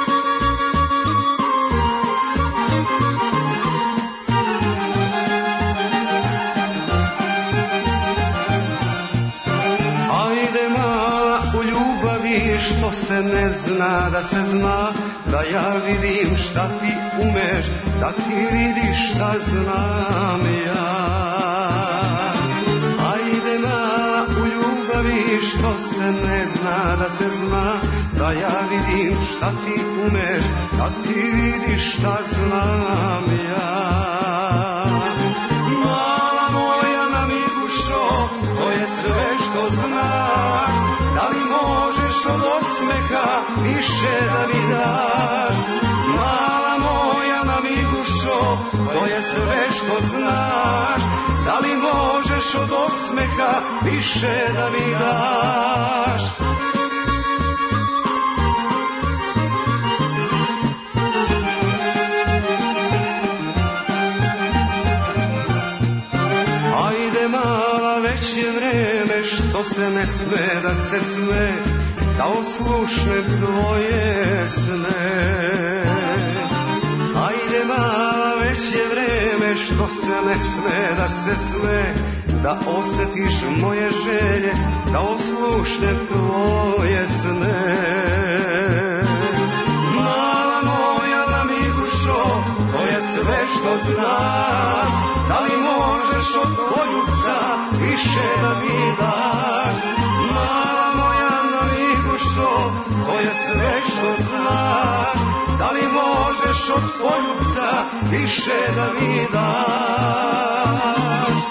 Ajde mala u ljubavi što se ne zna da se zna, da ja vidim šta ti umeš, da ti vidiš šta znam ja. Ajde mala u ljubavi što se ne zna da se zna, da ja vidim šta ti umeš, da ti vidiš šta znam ja. Mala moja nam Igušo, to je sve što znaš, da li možeš od osmeha više da mi daš? Mala moja nam Igušo, to je sve što znaš, da li možeš od osmeha više da mi daš? Ajde mala, već je vreme što se ne sme da se sme, da oslušnem tvoje sne. Ajde mala, već je vreme što se ne sme da se sme, da osjetiš moje želje, da oslušnem tvoje sne. Mala moja da mi dušo, to je sve što znaš, da li možeš od poljubca više da mi daš? Mala moja da mi dušo, to je sve što znaš, da li možeš od poljubca više da mi daš?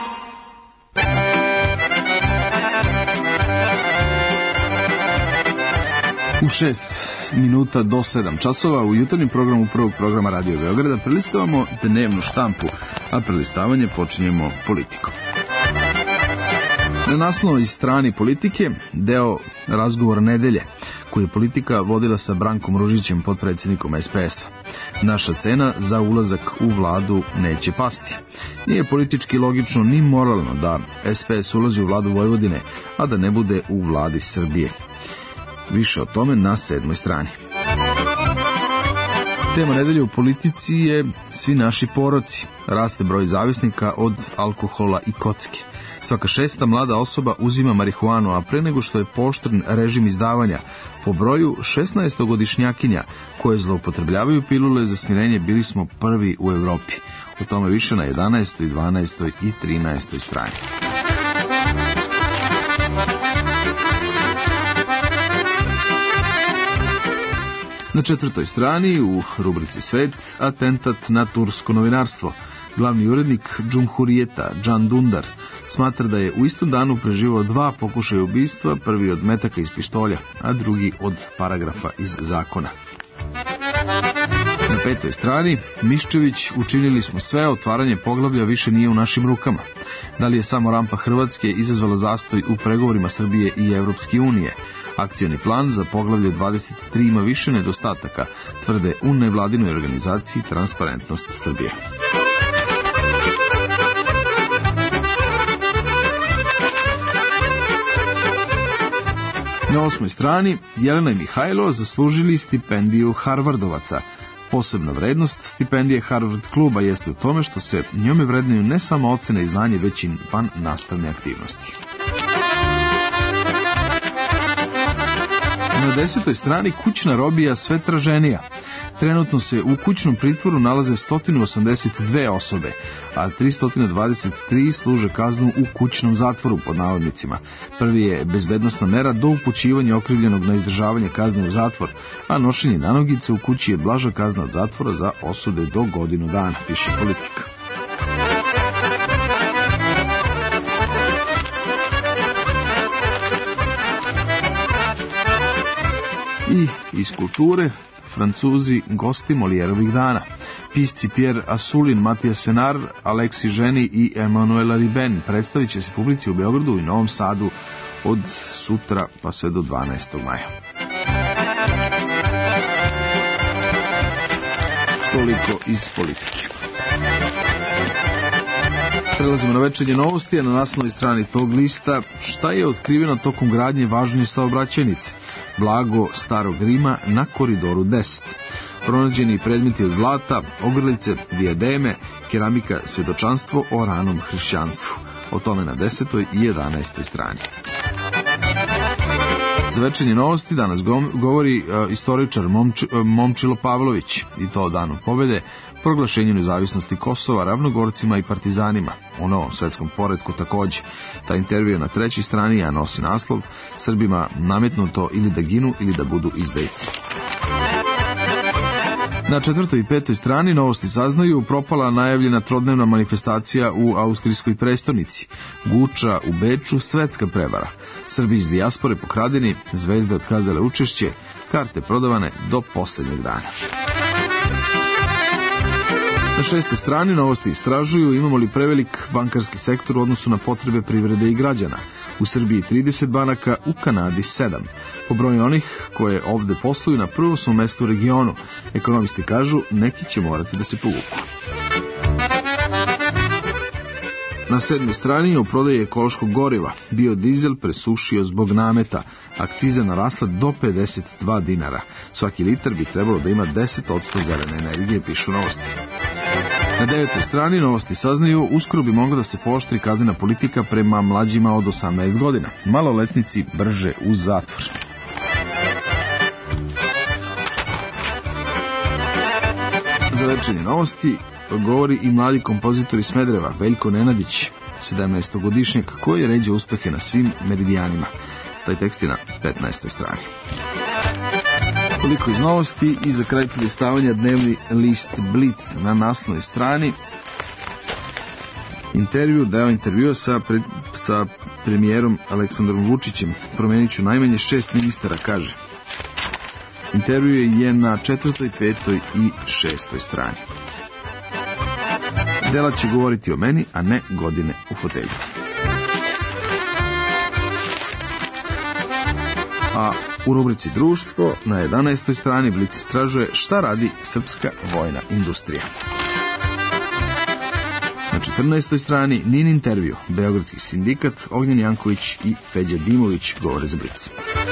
U 6 minuta do 7 časova u jutarnjem programu prvog programa Radio Beograda prelistavamo dnevnu štampu, a prelistavanje počinjemo politikom. Na naslovnoj strani Politike deo razgovora nedelje koji je Politika vodila sa Brankom Ružićem, potpredsjednikom SPS-a. Naša cena za ulazak u vladu neće pasti. Nije politički logično ni moralno da SPS ulazi u vladu Vojvodine, a da ne bude u vladi Srbije. Više o tome na 7. strani. Tema nedelje u Politici je svi naši poroci. Raste broj zavisnika od alkohola i kocke. Svaka 6. mlada osoba uzima marihuanu, a pre nego što je pooštren režim izdavanja, po broju 16-godišnjakinja koje zloupotrebljavaju pilule za smirenje bili smo prvi u Evropi. O tome više na 11., 12. i 13. strani. Na 4. strani u rubrici Svet, atentat na tursko novinarstvo. Glavni urednik Džumhurijeta, Can Dündar, smatra da je u istom danu preživao 2 pokušaja ubistva, prvi od metaka iz pištolja, a drugi od paragrafa iz zakona. Na 5. strani, Miščević, učinili smo sve, otvaranje poglavlja više nije u našim rukama. Da li je samo rampa Hrvatske izazvala zastoj u pregovorima Srbije i Evropske unije? Akcioni plan za poglavlje 23 ima više nedostataka, tvrde u nevladinoj organizaciji Transparentnost Srbije. Na 8. strani, Jelena i Mihajlo zaslužili stipendiju Harvardovaca. Posebna vrednost stipendije Harvard kluba jeste u tome što se njome vrednuju ne samo ocene i znanje, već i van nastavne aktivnosti. Na 10. strani kućna robija sve traženija. Trenutno se u kućnom pritvoru nalaze 182 osobe, a 323 služe kaznu u kućnom zatvoru, pod navodnicima. Prvi je bezbednosna mera do upućivanja okrivljenog na izdržavanje kazne u zatvor, a nošenje nanogice u kući je blaža kazna od zatvora za osude do godinu dana, piše Politika. I iz kulture, Francuzi gosti Molijerovih dana. Pisci Pierre Assulin, Matija Senar, Aleksi Ženi i Emanuela Riben predstavit će se publici u Beogradu i Novom Sadu od sutra pa sve do 12. maja. Toliko iz Politike. Prelazimo na večernje novosti, a na naslovnoj strani tog lista šta je otkriveno tokom gradnje važne saobraćajnice. Blago Starog Rima na Koridoru 10. Pronađeni predmeti od zlata, ogrlice, dijademe, keramika, svjedočanstvo o ranom hrišćanstvu. O tome na 10. i 11. strani. Za večernje novosti danas govori istoričar Momčilo Pavlović, i to o danu pobjede, proglašenju nezavisnosti Kosova, ravnogorcima i partizanima, o novom svetskom poretku također. Ta intervju je na 3. strani, a nosi naslov Srbima nametnuto ili da ginu ili da budu izdajici. Na 4. i 5. strani novosti saznaju propala najavljena trodnevna manifestacija u austrijskoj prestonici. Guča u Beču, svetska prevara. Srbi iz dijaspore pokradeni, zvezde otkazale učešće, karte prodavane do posljednjeg dana. Na 6. strani novosti istražuju imamo li prevelik bankarski sektor u odnosu na potrebe privrede i građana. U Srbiji 30 banaka, u Kanadi 7. Po broju onih koje ovde posluju na prvom su mestu u regionu. Ekonomisti kažu neki će morati da se povuku. Na 7. strani u prodaji ekološkog goriva biodizel presušio zbog nameta. Akciza narasla do 52 dinara. Svaki litar bi trebalo da ima 10% zelene energije, pišu novosti. Na 9. strani novosti saznaju, uskoro bi mogla da se pooštri kaznena politika prema mlađima od 18 godina. Maloletnici brže u zatvor. Za večernje novosti govori i mladi kompozitor iz Smedereva, Veljko Nenadić, 17-godišnjak, koji ređe uspehe na svim meridijanima. Taj tekst je na 15. strani. Toliko iz novosti i za kraj prilistavanja dnevni list Blic na naslovnoj strani. Deo intervjua sa premijerom Aleksandrom Vučićem. Promenit ću najmanje 6 ministara, kaže. Intervju je na 4., 5. i 6. strani. Dela će govoriti o meni, a ne godine u fotelju. A u rubrici Društvo na 11. strani Blic istražuje šta radi srpska vojna industrija. Na 14. strani Nin intervju, Beogradski sindikat, Ognjen Janković i Feđa Dimović govore za Blic.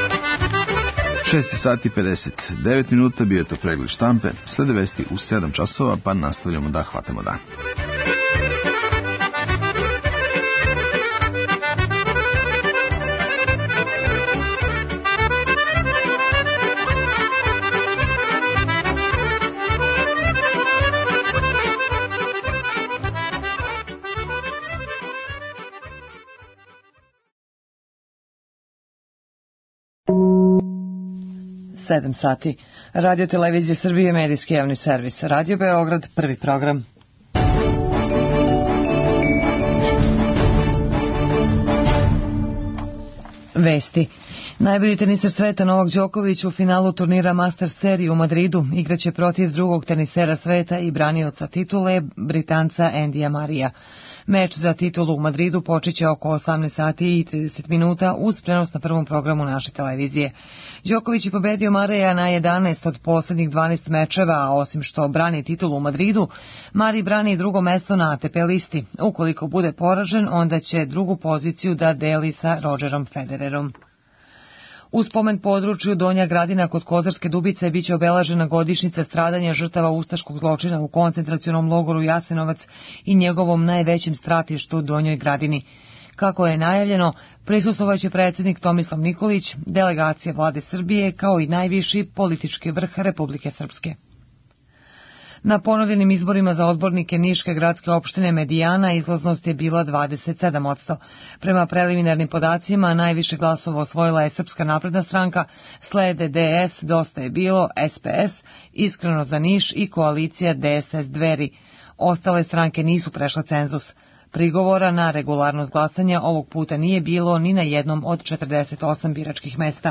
6:59 bio je to pregled štampe, slede vesti u 7 časova, pa nastavljamo da hvatamo dan. Sedam sati. Radio Televizije Srbije, medijski javni servis. Radio Beograd, prvi program. Vesti. Najbolji teniser sveta Novak Đoković u finalu turnira Masters serije u Madridu igraće protiv drugog tenisera sveta i branioca titule, Britanca Andyja Marija. Meč za titulu u Madridu počeće oko 18:30 uz prenos na prvom programu naše televizije. Đoković je pobedio Mareja na 11 od poslednjih 12 mečeva, a osim što brani titulu u Madridu, Mari brani drugo mesto na ATP listi. Ukoliko bude poražen, onda će drugu poziciju da deli sa Rodgerom Federerom. U spomen području Donja Gradina kod Kozarske Dubice biće obeležena godišnjica stradanja žrtava ustaškog zločina u koncentracionom logoru Jasenovac i njegovom najvećem stratištu Donjoj Gradini. Kako je najavljeno, prisustvovaće predsjednik Tomislav Nikolić, delegacija vlade Srbije kao i najviši politički vrh Republike Srpske. Na ponovljenim izborima za odbornike Niške gradske opštine Medijana izlaznost je bila 27%. Prema preliminarnim podacima najviše glasova osvojila je Srpska napredna stranka, slede DS, Dosta je bilo, SPS, Iskreno za Niš i koalicija DSS Dveri. Ostale stranke nisu prešle cenzus. Prigovora na regularnost glasanja ovog puta nije bilo ni na jednom od 48 biračkih mesta.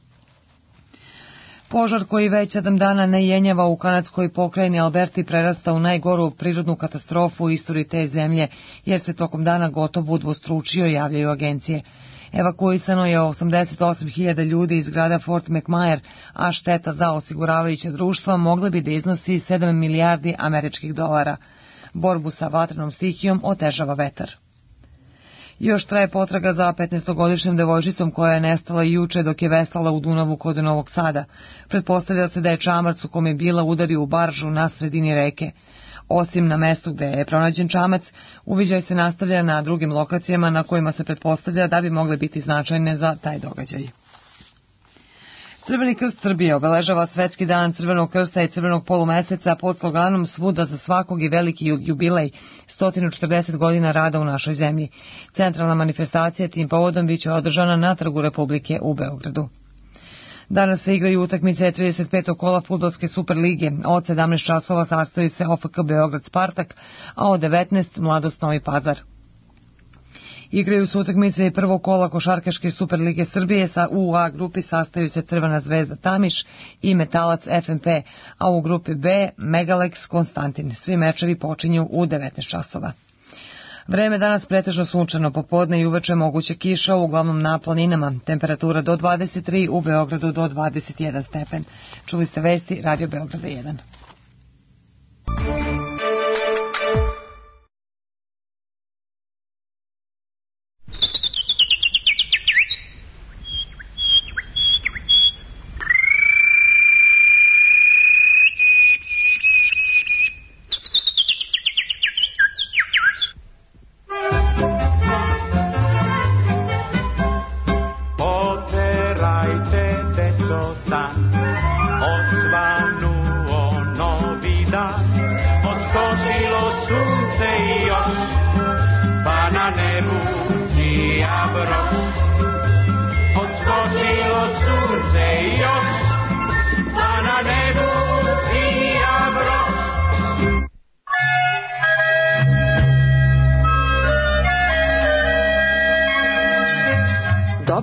Požar koji već 7 dana ne jenjava u kanadskoj pokrajini Alberti prerasta u najgoru prirodnu katastrofu u istoriji te zemlje, jer se tokom dana gotovo udvostručio, javljaju agencije. Evakuisano je 88.000 ljudi iz grada Fort McMyer, a šteta za osiguravajuće društva mogla bi da iznosi 7 milijardi američkih dolara. Borbu sa vatrenom stihijom otežava vetar. Još traje potraga za 15-godišnjom devojčicom koja je nestala juče dok je veslala u Dunavu kod Novog Sada. Pretpostavlja se da je čamac u kome je bila udario u baržu na sredini reke. Osim na mestu gde je pronađen čamac, uviđaj se nastavlja na drugim lokacijama na kojima se pretpostavlja da bi mogle biti značajne za taj događaj. Crveni krst Srbije obeležava Svetski dan Crvenog krsta i Crvenog polumeseca pod sloganom Svuda za svakog i veliki jubilej, 140 godina rada u našoj zemlji. Centralna manifestacija tim povodom biće održana na Trgu Republike u Beogradu. Danas se igraju utakmice 35. kola fudbalske Superlige. Od 17 časova sastoji se OFK Beograd Spartak, a od 19 Mladost Novi Pazar. Igraju se utakmice i prvog kola košarkaške Superlige Srbije, u A grupi sastaju se Crvena zvezda Tamiš i Metalac FNP, a u grupi B Megalex Konstantin. Svi mečevi počinju u 19 časova. Vreme danas pretežno sunčano, popodne i uveče moguće kiša, uglavnom na planinama. Temperatura do 23, u Beogradu do 21 stepen. Čuli ste vesti Radio Beograda 1.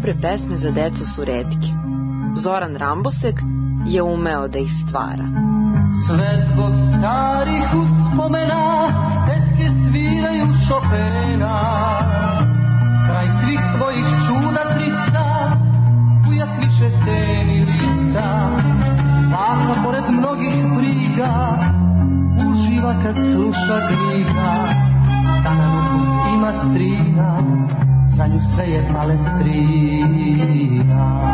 dobre pesme za decu su retke. Zoran Rambosek je umeo da ih stvara. Sve zbog starih uspomena, tetke sviraju Chopina. Kraj svih svojih čuda 300, ujak više teni lista. Baka pored mnogih briga, uživa kad sluša griga. Da na ruku ima strina, za nju sve je Palestrina.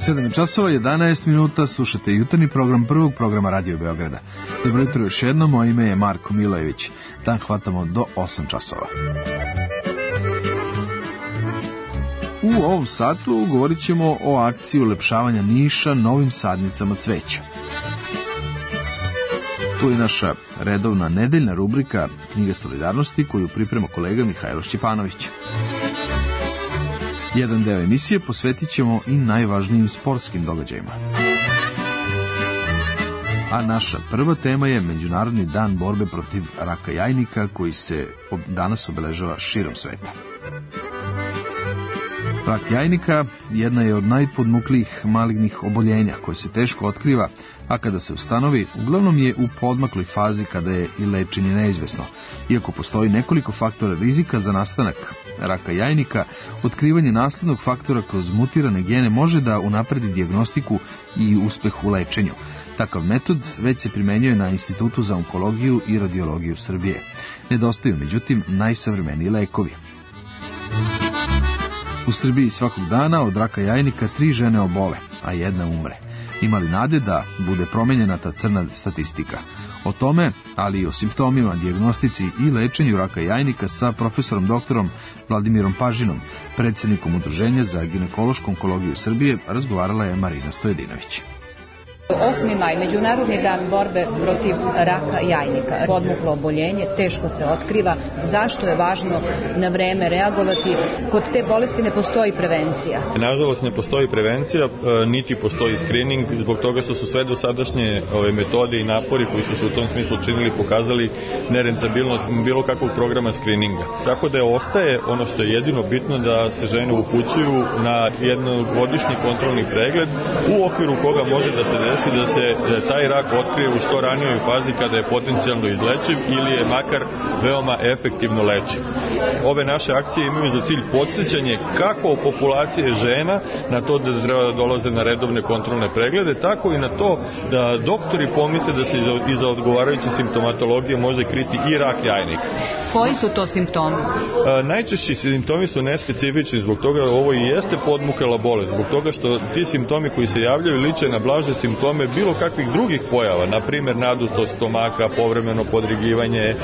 7 časova 11 minuta, slušate jutarnji program prvog programa Radio Beograda. Dobro jutro još jednom, moje ime je Marko Milojević. Dan hvatamo do 8 časova. U ovom satu govorit ćemo o akciji ulepšavanja Niša novim sadnicama cveća. Tu je naša redovna nedeljna rubrika Knjiga solidarnosti koju priprema kolega Mihajlo Šćepanović. Jedan deo emisije posvetit ćemo i najvažnijim sportskim događajima. A naša prva tema je Međunarodni dan borbe protiv raka jajnika koji se danas obeležava širom sveta. Rak jajnika jedna je od najpodmuklijih malignih oboljenja koje se teško otkriva, a kada se ustanovi, uglavnom je u poodmakloj fazi kada je i lečenje neizvesno. Iako postoji nekoliko faktora rizika za nastanak raka jajnika, otkrivanje naslednog faktora kroz mutirane gene može da unapredi dijagnostiku i uspeh u lečenju. Takav metod već se primenjuje na Institutu za onkologiju i radiologiju Srbije. Nedostaju, međutim, najsavremeniji lekovi. U Srbiji svakog dana od raka jajnika 3 žene obole, a 1 umre. Ima li nade da bude promenjena ta crna statistika? O tome, ali i o simptomima, dijagnostici i lečenju raka jajnika sa profesorom doktorom Vladimirom Pažinom, predsjednikom Udruženja za ginekološku onkologiju Srbije, razgovarala je Marina Stojedinović. 8. maj, Međunarodni dan borbe protiv raka jajnika. Podmuklo oboljenje, teško se otkriva. Zašto je važno na vreme reagovati? Kod te bolesti ne postoji prevencija. Nažalost, ne postoji prevencija, niti postoji screening, zbog toga što su sve dosadašnje metode i napori koji su se u tom smislu činili pokazali nerentabilnost bilo kakvog programa screeninga. Tako da ostaje ono što je jedino bitno da se žene upućuju na jednogodišnji kontrolni pregled u okviru koga može da se desi da se taj rak otkrije u što ranijoj fazi kada je potencijalno izlečiv ili je makar veoma efektivno lečiv. Ove naše akcije imaju za cilj podsjećanje kako populacije žena na to da treba da dolaze na redovne kontrolne preglede, tako i na to da doktori pomisle da se iza odgovarajuće simptomatologije može kriti i rak jajnika. Koji su to simptomi? Najčešći simptomi su nespecifični, zbog toga ovo i jeste podmukla bolest, zbog toga što ti simptomi koji se javljaju liče na blaže simptome bilo kakvih drugih pojava, na primjer nadutost stomaka, povremeno podrigivanje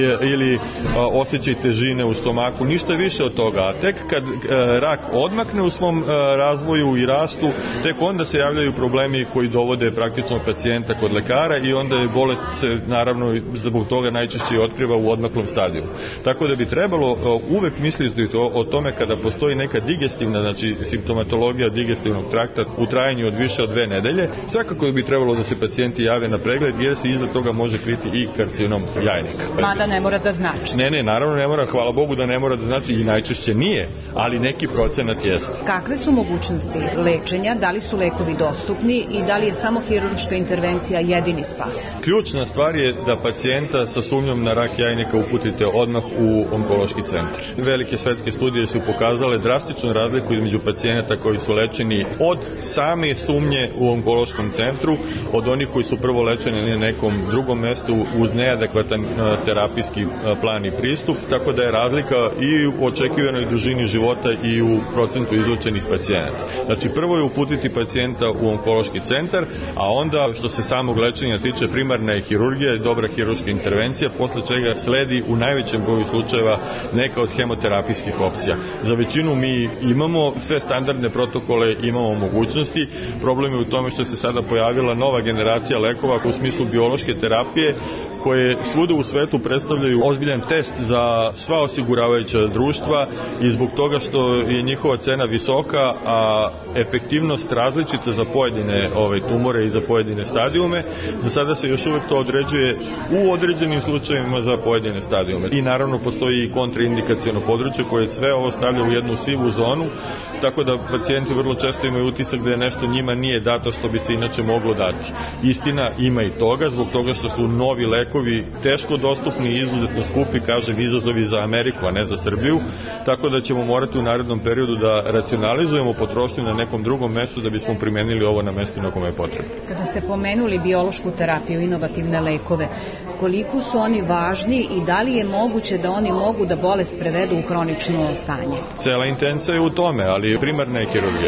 ili osjećaj težine u stomaku, ništa više od toga. A tek kad rak odmakne u svom razvoju i rastu, tek onda se javljaju problemi koji dovode praktično pacijenta kod lekara i onda je bolest se naravno zbog toga najčešće otkriva u odmaklom stadiju. Tako da bi trebalo uvek misliti o tome kada postoji neka digestivna, znači simptomatologija digestivnog trakta u trajanju od više od 2 nedelje, svakako bi trebalo da se pacijenti jave na pregled jer se iza toga može kriti i karcinom jajnika. Mada ne mora da znači. Ne, naravno ne mora, hvala Bogu da ne mora da znači i najčešće nije, ali neki procenat jeste. Kakve su mogućnosti lečenja, da li su lekovi dostupni i da li je samo hirurška intervencija jedini spas? Ključna stvar je da pacijenta sa sumnjom na rak jajnika uputite odmah u onkološki centar. Velike svetske studije su pokazale drastičnu razliku između pacijenata koji su lečeni od same sumnje u onkološkom centru, od onih koji su prvo lečeni na nekom drugom mestu uz neadekvatan terapijski plan i pristup, tako da je razlika i u očekivanoj dužini života i u procentu izlečenih pacijenata. Znači prvo je uputiti pacijenta u onkološki centar, a onda što se samog lečenja tiče primarna je hirurgija i dobra hirurška intervencija, posle čega sledi u najvećem broju slučajeva neka od hemoterapijskih opcija. Za većinu mi imamo sve standardne protokole, imamo mogućnosti. Problem je u tome što se sada pojavila nova generacija lekova u smislu biološke terapije koje svuda u svetu predstavljaju ozbiljan test za sva osiguravajuća društva i zbog toga što je njihova cena visoka, a efektivnost različita za pojedine tumore i za pojedine stadijume. Za sada se još uvek to određuje u određenim slučajevima za pojedine stadijume. I naravno postoji i kontraindikaciono područje koje sve ovo stavlja u jednu sivu zonu, tako da pacijenti vrlo često imaju utisak da je nešto njima nije dato što bi se inače moglo dati. Istina, ima i toga, zbog toga što su novi lekovi teško dostupni i izuzetno skupi, kažem, izazovi za Ameriku, a ne za Srbiju, tako da ćemo morati u narednom periodu da racionalizujemo potrošnju na nekom drugom mestu da bismo primenili ovo na mestu na kome je potrebno. Kada ste pomenuli biološku terapiju, inovativne lekove, koliko su oni važni i da li je moguće da oni mogu da bolest prevedu u hronično stanje? Cela intencija je u tome, ali primarna je hirurgija.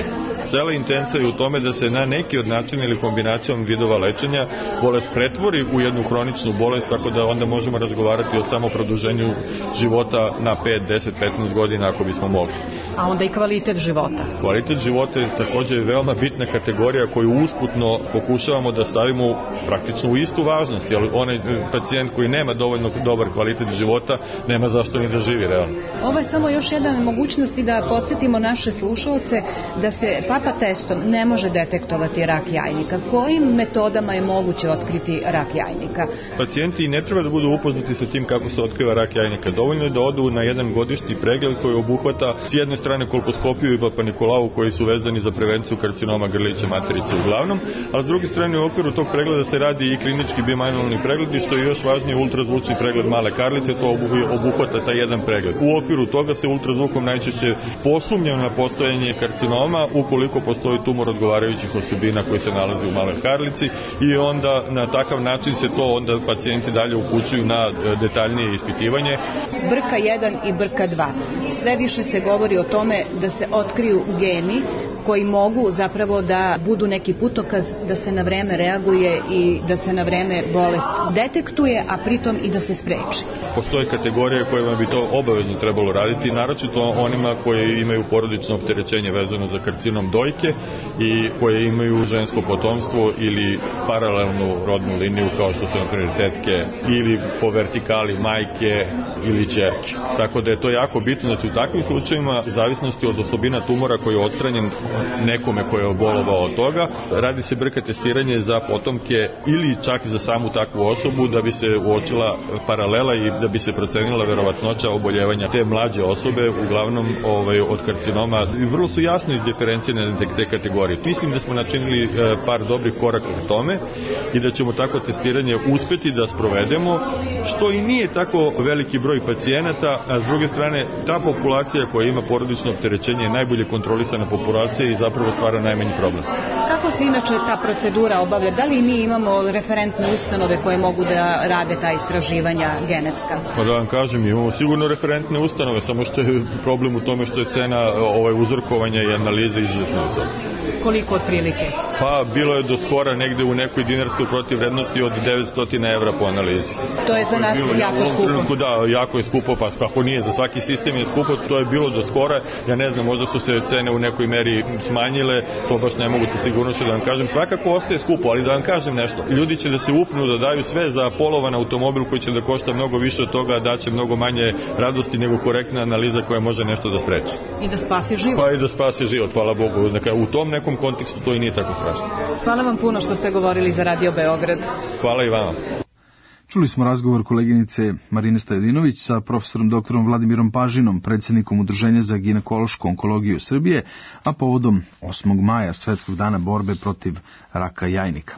Cela intencija je u tome da se na neki od načina ili kombinacijom vidova lečenja bolest pretvori u jednu hroničnu bolest, tako da onda možemo razgovarati o samo produženju života na 5, 10, 15 godina ako bismo mogli. A onda i kvalitet života. Kvalitet života je također veoma bitna kategorija koju usputno pokušavamo da stavimo praktično u istu važnost, jer onaj pacijent koji nema dovoljno dobar kvalitet života nema zašto ni da živi realno. Ovo je samo još jedna mogućnost i da podsjetimo naše slušalce da se papa testom ne može detektovati rak jajnika. Kojim metodama je moguće otkriti rak jajnika? Pacijenti ne treba da budu upoznati sa tim kako se otkriva rak jajnika. Dovoljno je da odu na jedan godišnji pregled koji obuhvata s jedne strane kolposkopiju i papanikolau koji su vezani za prevenciju karcinoma grlića materice uglavnom, a s druge strane u okviru tog pregleda se radi i klinički biomanualni pregled i što je još važnije ultrazvučni pregled male karlice, to obuhvata taj jedan pregled. U okviru toga se ultrazvukom najčešće posumnja na postojanje karcinoma ukoliko postoji tumor odgovarajućih osobina koji se nalazi u maloj karlici i onda na takav način se to onda pacijenti dalje upućuju na detaljnije ispitivanje. Brka 1 i brka 2. Sve više se govori o tome da se otkriju geni koji mogu zapravo da budu neki putokaz da se na vreme reaguje i da se na vreme bolest detektuje, a pritom i da se spreči. Postoje kategorije kojima bi to obavezno trebalo raditi, naročito onima koji imaju porodično opterećenje vezano za karcinom dojke i koje imaju žensko potomstvo ili paralelnu rodnu liniju kao što su na primjer tetke ili po vertikali majke ili ćerke. Tako da je to jako bitno, znači u takvim slučajevima u zavisnosti od osobina tumora koji je odstranjen nekome koji je obolovao od toga, radi se brka testiranje za potomke ili čak za samu takvu osobu da bi se uočila paralela i da bi se procenila verovatnoća oboljevanja te mlađe osobe, uglavnom od karcinoma. Vrlo su jasno izdiferencijene te kategorije. Mislim da smo načinili par dobrih koraka u tome i da ćemo tako testiranje uspeti da sprovedemo, što i nije tako veliki broj pacijenata, a s druge strane ta populacija koja ima porodično opterećenje je najbolje kontrolisana populacija i zapravo stvara najmanji problem. Kako se inače ta procedura obavlja? Da li mi imamo referentne ustanove koje mogu da rade ta istraživanja genetska? Pa da vam kažem, imamo sigurno referentne ustanove, samo što je problem u tome što je cena uzorkovanja i analize izuzetno visoka. Koliko otprilike? Pa bilo je do skora negde u nekoj dinarskoj protivvrednosti od 900 evra po analizi. To je za nas jako skupo. Da, jako je skupo, pa kako nije, za svaki sistem je skupo, to je bilo do skora, ja ne znam, možda su se cene u nekoj meri smanjile, to baš ne mogu sa sigurnošću da vam kažem, svakako ostaje skupo, ali da vam kažem nešto, ljudi će da se upnu da daju sve za polovan automobil koji će da košta mnogo više od toga, da će mnogo manje radosti nego korektna analiza koja može nešto da spreči. I da spasi život. Pa i da spasi život, hvala Bogu, u tom nekom kontekstu to i nije tako strašno. Hvala vam puno što ste govorili za Radio Beograd. Hvala i vama. Čuli smo razgovor koleginice Marine Stajadinović sa profesorom doktorom Vladimirom Pažinom, predsjednikom Udruženja za ginekološku onkologiju Srbije, a povodom 8. maja, Svetskog dana borbe protiv raka jajnika.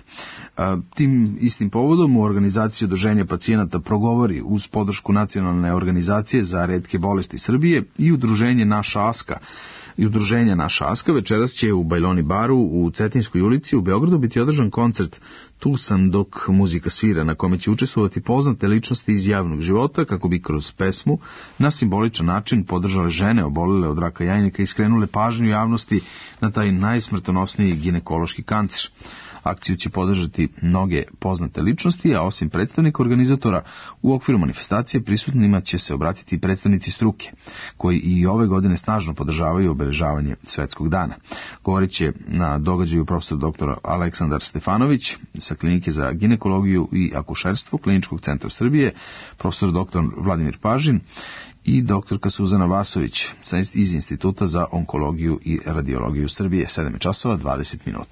Tim istim povodom u organizaciji Udruženja pacijenata Progovori uz podršku Nacionalne organizacije za retke bolesti Srbije i Udruženje Naša Aska i udruženja Naša Aska večeras će u Bajloni baru u Cetinskoj ulici u Beogradu biti održan koncert Tu sam dok muzika svira, na kome će učestvovati poznate ličnosti iz javnog života kako bi kroz pesmu na simboličan način podržale žene obolele od raka jajnika i skrenule pažnju javnosti na taj najsmrtonosniji ginekološki kancer. Akciju će podržati mnoge poznate ličnosti, a osim predstavnika organizatora u okviru manifestacije prisutnima će se obratiti predstavnici struke, koji i ove godine snažno podržavaju obeležavanje Svetskog dana. Govorit će na događaju profesor dr. Aleksandar Stefanović sa Klinike za ginekologiju i akušerstvo Kliničkog centra Srbije, profesor dr. Vladimir Pažin i doktorka Suzana Vasović iz Instituta za onkologiju i radiologiju Srbije. 7:20.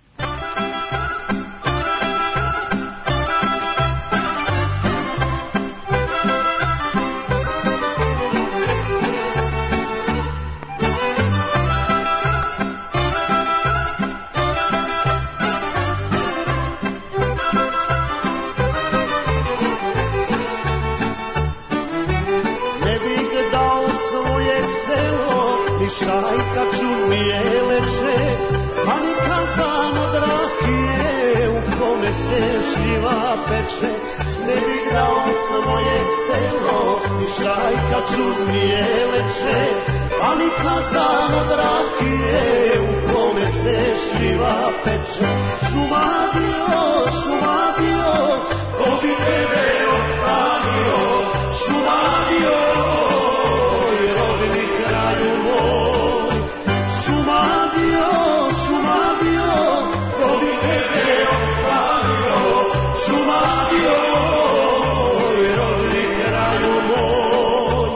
Šajka čudnije leče, pa ni kazan od rakije u kome se šljiva peče. Ne bih dao svoje selo, ni šajka čudnije leče, pa ni kazan od rakije u kome se šljiva peče. Šumadija, Šumadija, ko bi tebe ostavio, Šumadija, rodni kraju moj. Šumadija, Šumadija, ko bi tebe ostavio, Šumadija, rodni kraju moj.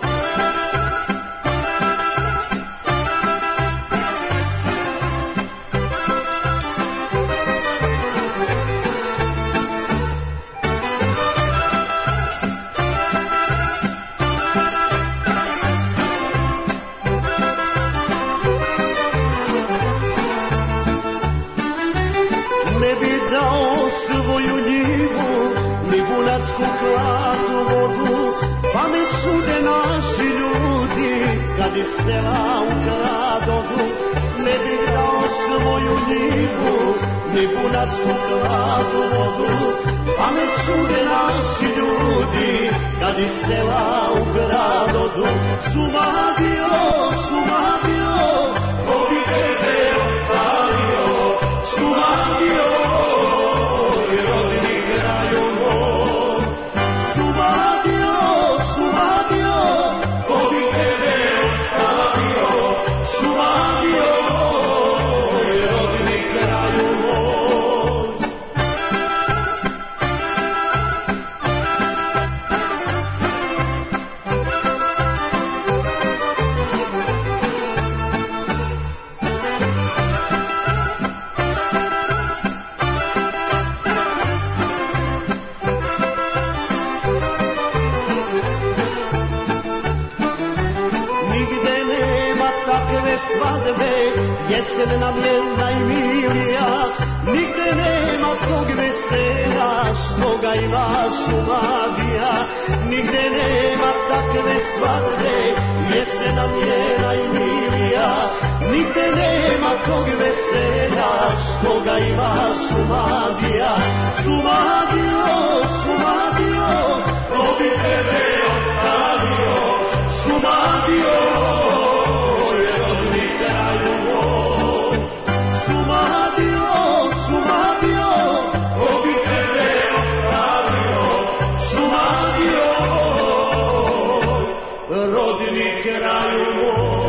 Ne bi dao svoju njivu, ni bunarsku hladnu vodu, pa me čude naši ljudi, kad iz sela u grad odu. Ne bi dao svoju njivu, ni bunarsku hladnu vodu, pa me čude naši ljudi, kad iz sela u grad odu. Šumadija, Šumadija, ko bi tebe ostavio, Šumadija, rodni kraju moj. Šumadija, Šumadija, ko bi tebe ostavio, Šumadija, rodni kraju moj. Nigde nema takve svadbe, jesen nam je najmilija. Nigde nema tog vesela, što ga ima Šumadija. Nigde nema takve svadbe, jesen nam je najmilija. Nigde nema tog vesela, što ga ima Šumadija. Šumadija, Šumadija, ko bi tebe ostavio, Šumadija, rodni kraju moj. Šumadija, Šumadija, ko bi tebe ostavio, Šumadija, rodni kraju moj.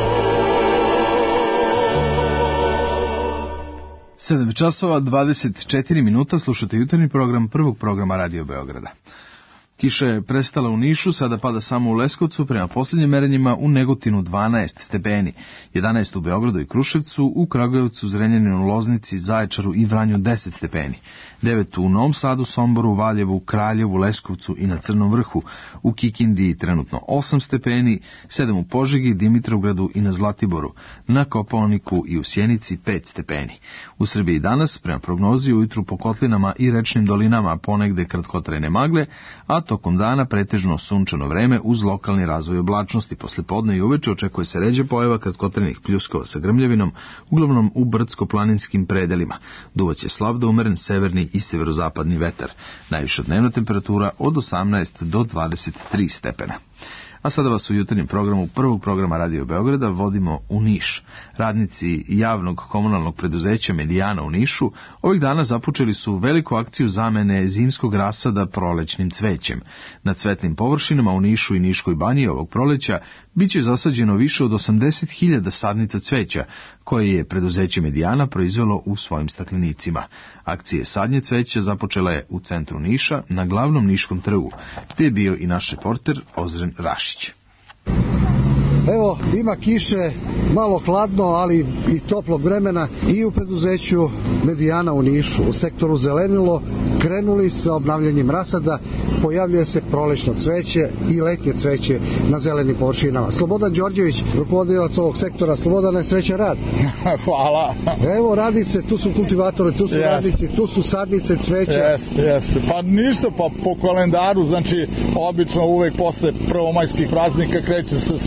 7 časova 24 minuta, slušate jutarnji program prvog programa Radio Beograda. Kiša je prestala u Nišu, sada pada samo u Leskovcu, prema posljednjim merenjima u Negotinu 12 stepeni, 11 u Beogradu i Kruševcu, u Kragujevcu, Zrenjaninu, Loznici, Zaječaru i Vranju 10 stepeni, 9 u Novom Sadu, Somboru, Valjevu, Kraljevu, Leskovcu i na Crnom Vrhu, u Kikindi trenutno 8 stepeni, 7 u Požegi, Dimitrovgradu i na Zlatiboru, na Kopaoniku i u Sjenici 5 stepeni. U Srbiji danas, prema prognozi, ujutru po kotlinama i rečnim dolinama ponegde kratkotrajne magle, a tokom dana pretežno sunčano vreme uz lokalni razvoj oblačnosti. Posle podne i uveče očekuje se ređa pojava kratkotrajnih pljuskova sa grmljavinom, uglavnom u brdsko-planinskim predelima. Duvaće slab do umeren severni i severozapadni vetar. Najviša dnevna temperatura od 18 do 23 stepena. A sada vas u jutarnjem programu prvog programa Radio Beograda vodimo u Niš. Radnici javnog komunalnog preduzeća Medijana u Nišu ovih dana započeli su veliku akciju zamene zimskog rasada prolećnim cvećem. Na cvetnim površinama u Nišu i Niškoj banji ovog proleća biće zasađeno više od 80.000 sadnica cveća, koje je preduzeće Medijana proizvelo u svojim staklenicima. Akcije sadnje cveća započela je u centru Niša, na glavnom Niškom trgu, gde je bio i naš reporter Ozren Rašić. Evo, ima kiše, malo hladno, ali i toplog vremena i u preduzeću Medijana u Nišu. U sektoru zelenilo krenuli sa obnavljanjem rasada, pojavljuje se prolećno cveće i letnje cveće na zelenim površinama. Slobodan Đorđević, rukovodilac ovog sektora. Slobodane, srećan rad. Hvala. Evo, radi se, tu su kultivatori, tu su radnici, tu su sadnice cveća. Jeste. Pa ništa, pa po kalendaru, znači, obično uvek posle prvomajskih praznika kreće se sa zamenom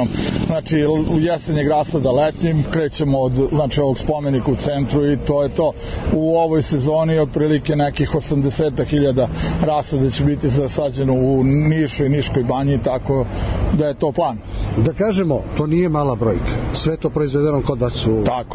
površinom, znači u jesenjeg rasada letnjim, krećemo od znači ovog spomenika u centru i to je to. U ovoj sezoni otprilike nekih 80.000 rasada će biti zasađeno u Nišu i Niškoj banji, tako da je to plan. Da kažemo, to nije mala brojka. Sve to proizvedeno kod vas u... Tako.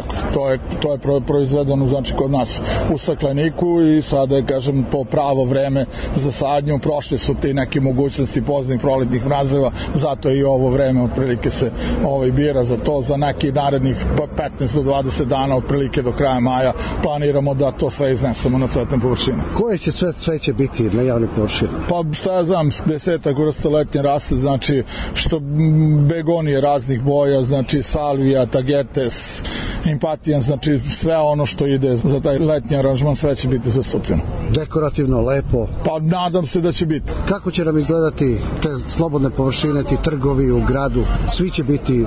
To je proizvedeno znači kod nas u stakleniku i sada je, kažem, po pravo vreme za sadnju. Prošle su ti neke mogućnosti poznih proletnih mrazeva, zato i ovo vreme otprilike se bira za to. Za neki narednih 15 do 20 dana otprilike do kraja maja planiramo da to sve iznesemo na cvetne površine. Koje će sve će biti na javnim površinama? Pa šta ja znam, 10 vrsta letnje rase, znači što begonije raznih boja, znači salvija, tagetes, impatijan, znači sve ono što ide za taj letnji aranžman, sve će biti zastupljeno. Dekorativno, lepo? Pa nadam se da će biti. Kako će nam izgledati te slobodne površine, ti trgovi u gradu? Svi će biti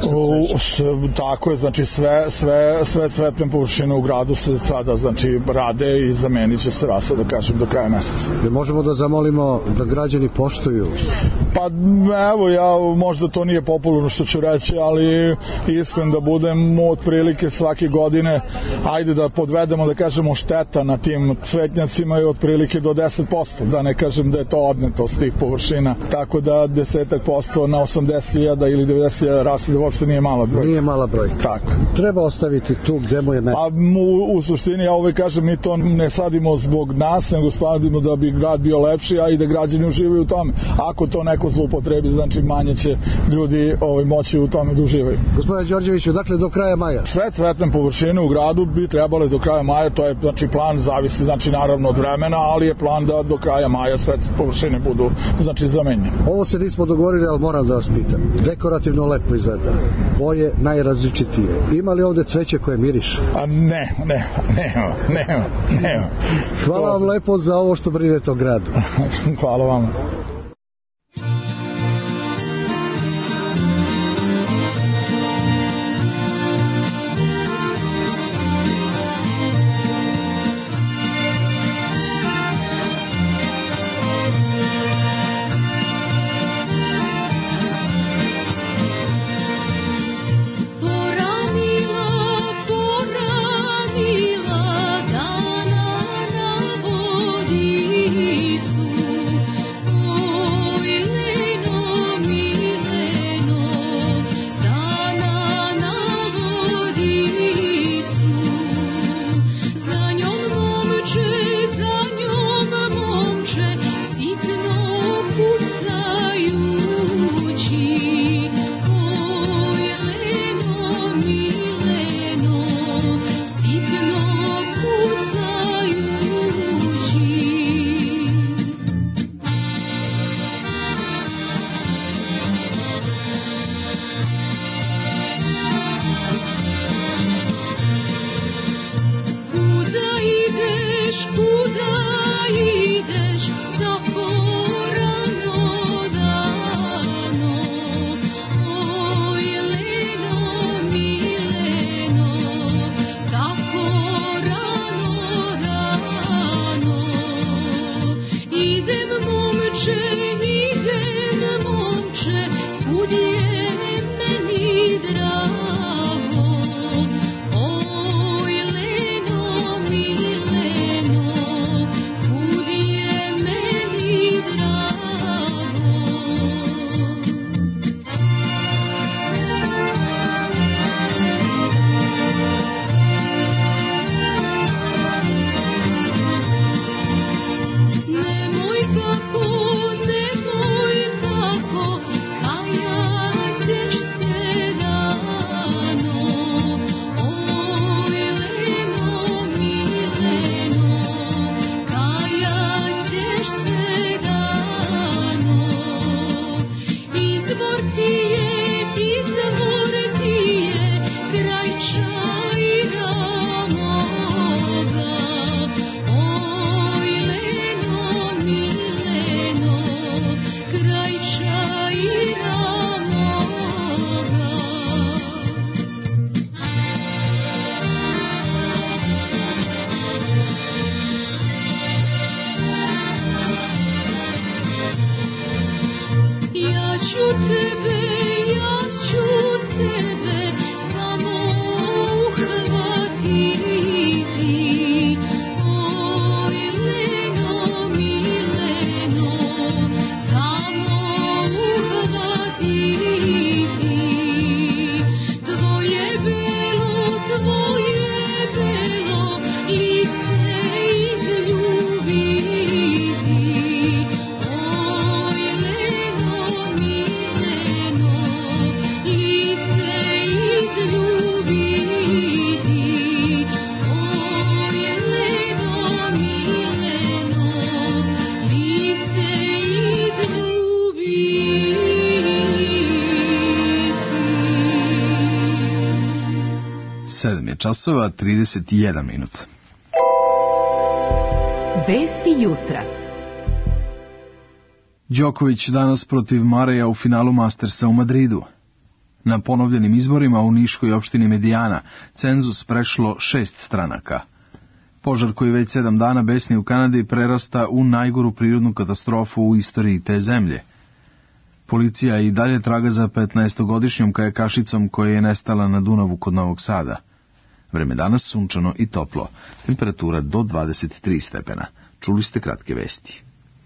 tako je, znači sve cvetne površine u gradu se sada znači rade i zamenit će se rasa, da kažem, do kraja meseca. Možemo da zamolimo da građani poštuju? Pa evo, ja možda to nije popularno što ću reći, ali iskren da budem, otprilike svake godine ajde da podvedemo, da kažemo, šteta na tim cvetnjacima je otprilike do 10%, da ne kažem da je to odneto s tih površina, tako da 10% na 80.000 ili 90.000 rasada uopšte nije mala brojka. Nije mala brojka. Tako. Treba ostaviti tu gde mu je mesto. A u suštini, ja uvek kažem, mi to ne sadimo zbog nas, nego sadimo da bi grad bio lepši, a i da građani uživaju u tome. Ako to neko zloupotrebi, znači manje će ljudi moći u tome da uživaju. Gospodine Đorđeviću, dakle do kraja maja? Sve cvetne površine u gradu bi trebale do kraja maja, to je znači plan, zavisi znači naravno od vremena, ali je plan da do kraja maja sve površine budu znači zamenjene. Ovo se nismo dogovorili, ali moram da vas pitam. Dekorativno lepo izgleda. Boje najrazličitije. Ima li ovde cveće koje miriše? A nema. Hvala vam lepo za ovo što brinete o gradu. Hvala vam. Ja ću tebe, ja časova 31 minut. Vesti jutra. Đoković danas protiv Mareja u finalu Mastersa u Madridu. Na ponovljenim izborima u niškoj opštini Medijana cenzus prešlo 6 stranaka. Požar koji već 7 dana besni u Kanadi prerasta u najgoru prirodnu katastrofu u istoriji te zemlje. Policija i dalje traga za 15-godišnjom kajakašicom koja je nestala na Dunavu kod Novog Sada. Vreme danas sunčano i toplo, temperatura do 23 stepena. Čuli ste kratke vesti.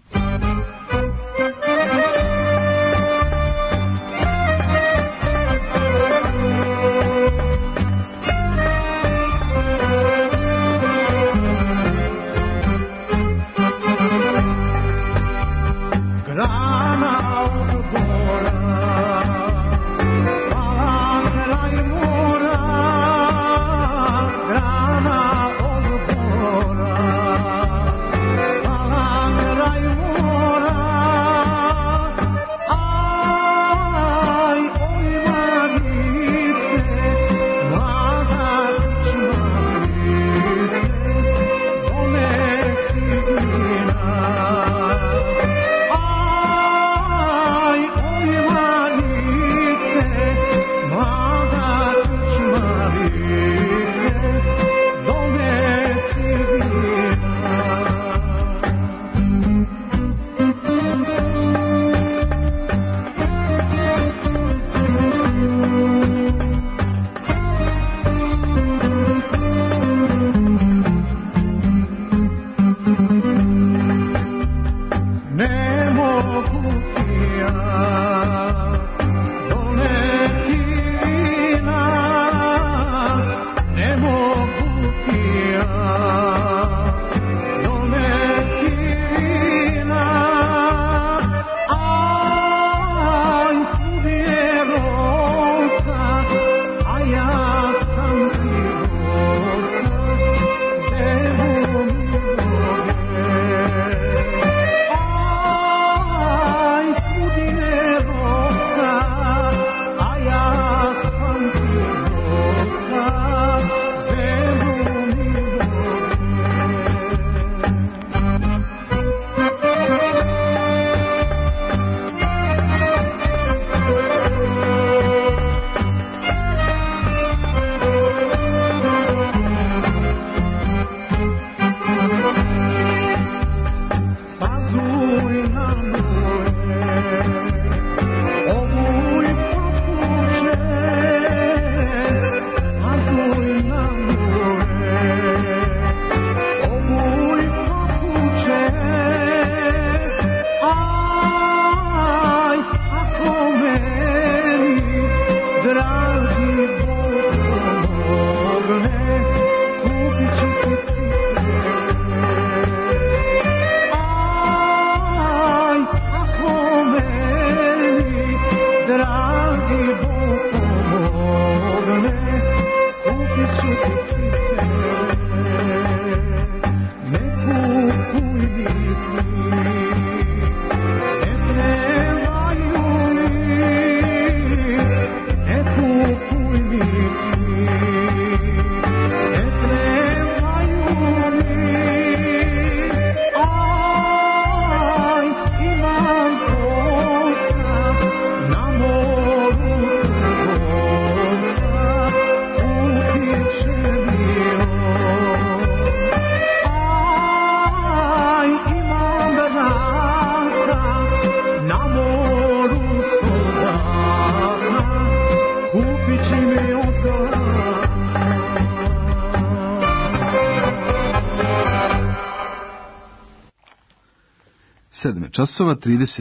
Časova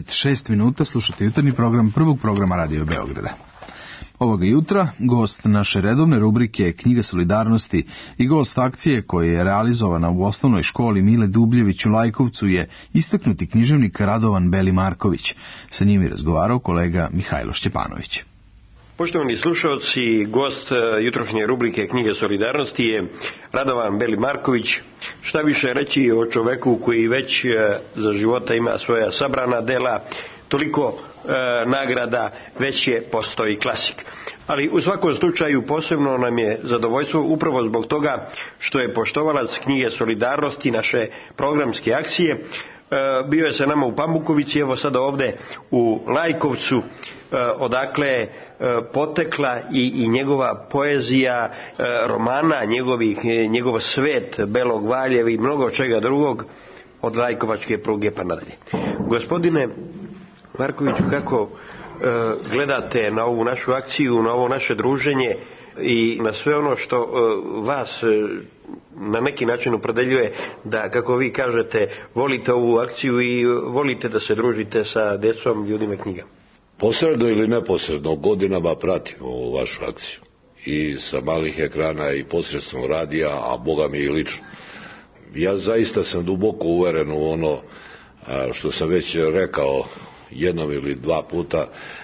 36 minuta, slušate jutarnji program prvog programa Radio Beograda. Ovoga jutra gost naše redovne rubrike Knjiga solidarnosti i gost akcije koja je realizovana u osnovnoj školi Mile Dubljević u Lajkovcu je istaknuti književnik Radovan Beli Marković. Sa njim je razgovarao kolega Mihajlo Šćepanović. Poštovani slušalci, gost jutrošnje rubrike Knjige solidarnosti je Radovan Beli Marković. Šta više reći o čoveku koji već za života ima svoja sabrana dela, toliko nagrada, već je postoji klasik. Ali u svakom slučaju posebno nam je zadovoljstvo upravo zbog toga što je poštovalac knjige Solidarnosti, naše programske akcije. Bio je sa nama u Pambukovici, evo sada ovde u Lajkovcu, odakle potekla i njegova poezija romana, njegov svet Belog Valjeva i mnogo čega drugog, od Lajkovačke pruge pa nadalje. Gospodine Markoviću, kako gledate na ovu našu akciju, na ovo naše druženje i na sve ono što vas na neki način opredeljuje da, kako vi kažete, volite ovu akciju i volite da se družite sa decom, ljudima knjiga? Posredno ili neposredno godinama pratimo ovu vašu akciju i sa malih ekrana i posredstvom radija, a boga mi i lično. Ja zaista sam duboko uveren u ono što sam već rekao jednom ili dva puta.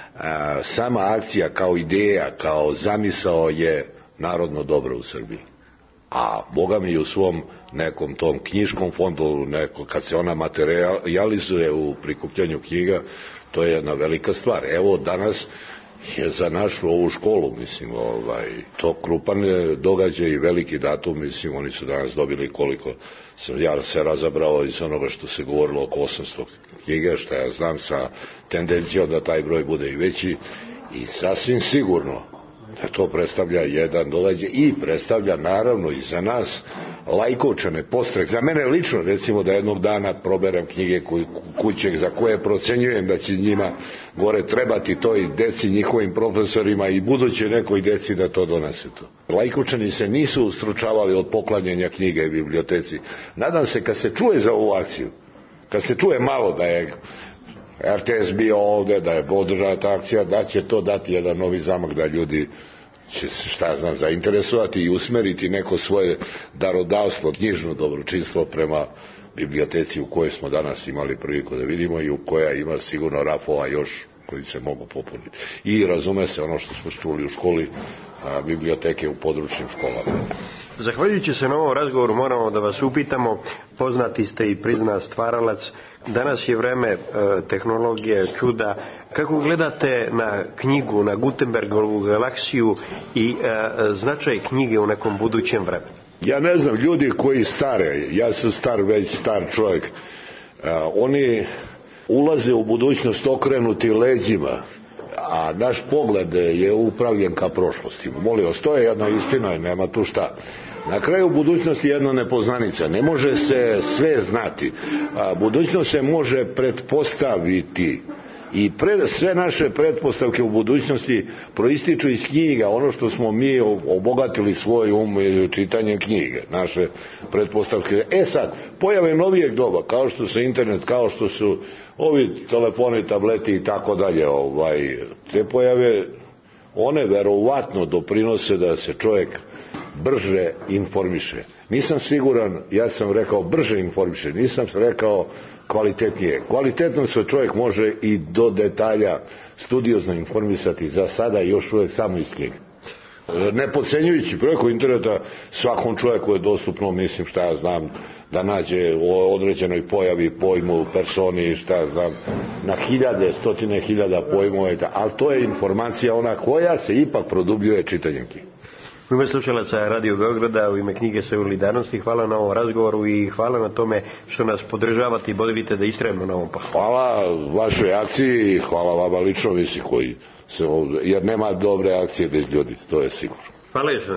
Sama akcija kao ideja, kao zamisao je narodno dobro u Srbiji. A boga mi u svom nekom tom knjiškom fondu, kad se ona materijalizuje u prikupljanju knjiga, to je jedna velika stvar. Evo danas je za našu ovu školu, mislim, to krupan događaj i veliki datum, mislim, oni su danas dobili koliko sam ja se razabrao iz onoga što se govorilo oko 800 knjiga, što ja znam, sa tendencijom da taj broj bude i veći, i sasvim sigurno da to predstavlja jedan događaj i predstavlja naravno i za nas Lajkovčane postrek. Za mene lično, recimo, da jednog dana proberem knjige kuće za koje procenjujem da će njima gore trebati toj deci, njihovim profesorima i buduće nekoj deci da to donese to. Lajkovčani se nisu ustručavali od poklanjanja knjige u biblioteci. Nadam se kad se čuje za ovu akciju, kad se čuje malo da je RTS bio ovde, da je podržana ta akcija, da će to dati jedan novi zamak, da ljudi će se, šta znam, zainteresovati i usmeriti neko svoje darodavstvo, knjižno dobročinstvo prema biblioteci u kojoj smo danas imali priliku da vidimo i u koja ima sigurno rafova još koji se mogu popuniti. I razume se ono što smo čuli u školi, biblioteke u područnim školama. Zahvaljujući se na ovom razgovoru moramo da vas upitamo, poznati ste i priznat stvaralac, danas je vreme tehnologije, čuda, kako gledate na knjigu, na Gutenbergovu galaksiju i značaj knjige u nekom budućem vremenu? Ja ne znam, ljudi koji stare, ja sam već star čovjek, oni ulaze u budućnost okrenuti leđima, a naš pogled je upravljen ka prošlosti. Molim vas, to je jedna istina i nema tu šta. Na kraju budućnosti je jedna nepoznanica. Ne može se sve znati. Budućnost se može pretpostaviti. I sve naše pretpostavke u budućnosti proističu iz knjiga, ono što smo mi obogatili svoj čitanjem knjiga, naše pretpostavke. Sad, pojave novijeg doba, kao što su internet, kao što su ovi telefoni, tableti i tako dalje, te pojave, one verovatno doprinose da se čovjek brže informiše. Nisam siguran, ja sam rekao brže informiše, nisam rekao kvalitetnije. Kvalitetno se čovjek može i do detalja studiozno informisati, za sada još uvijek samo iz knjiga. Ne podcenjujući, preko interneta svakom čovjeku je dostupno, mislim, šta ja znam, da nađe o određenoj pojavi, pojmu, personi, šta ja znam, na hiljade, stotine hiljada pojmova, ali to je informacija ona koja se ipak produbljuje čitanjem knjiga. U ime slušalaca Radio Beograda, u ime knjige Solidarnosti, hvala na ovom razgovoru i hvala na tome što nas podržavate i bodivite da istrajemo na ovom poslu. Hvala vašoj akciji i hvala vama lično, koji se, jer nema dobre akcije bez ljudi, to je sigurno. Hvala još.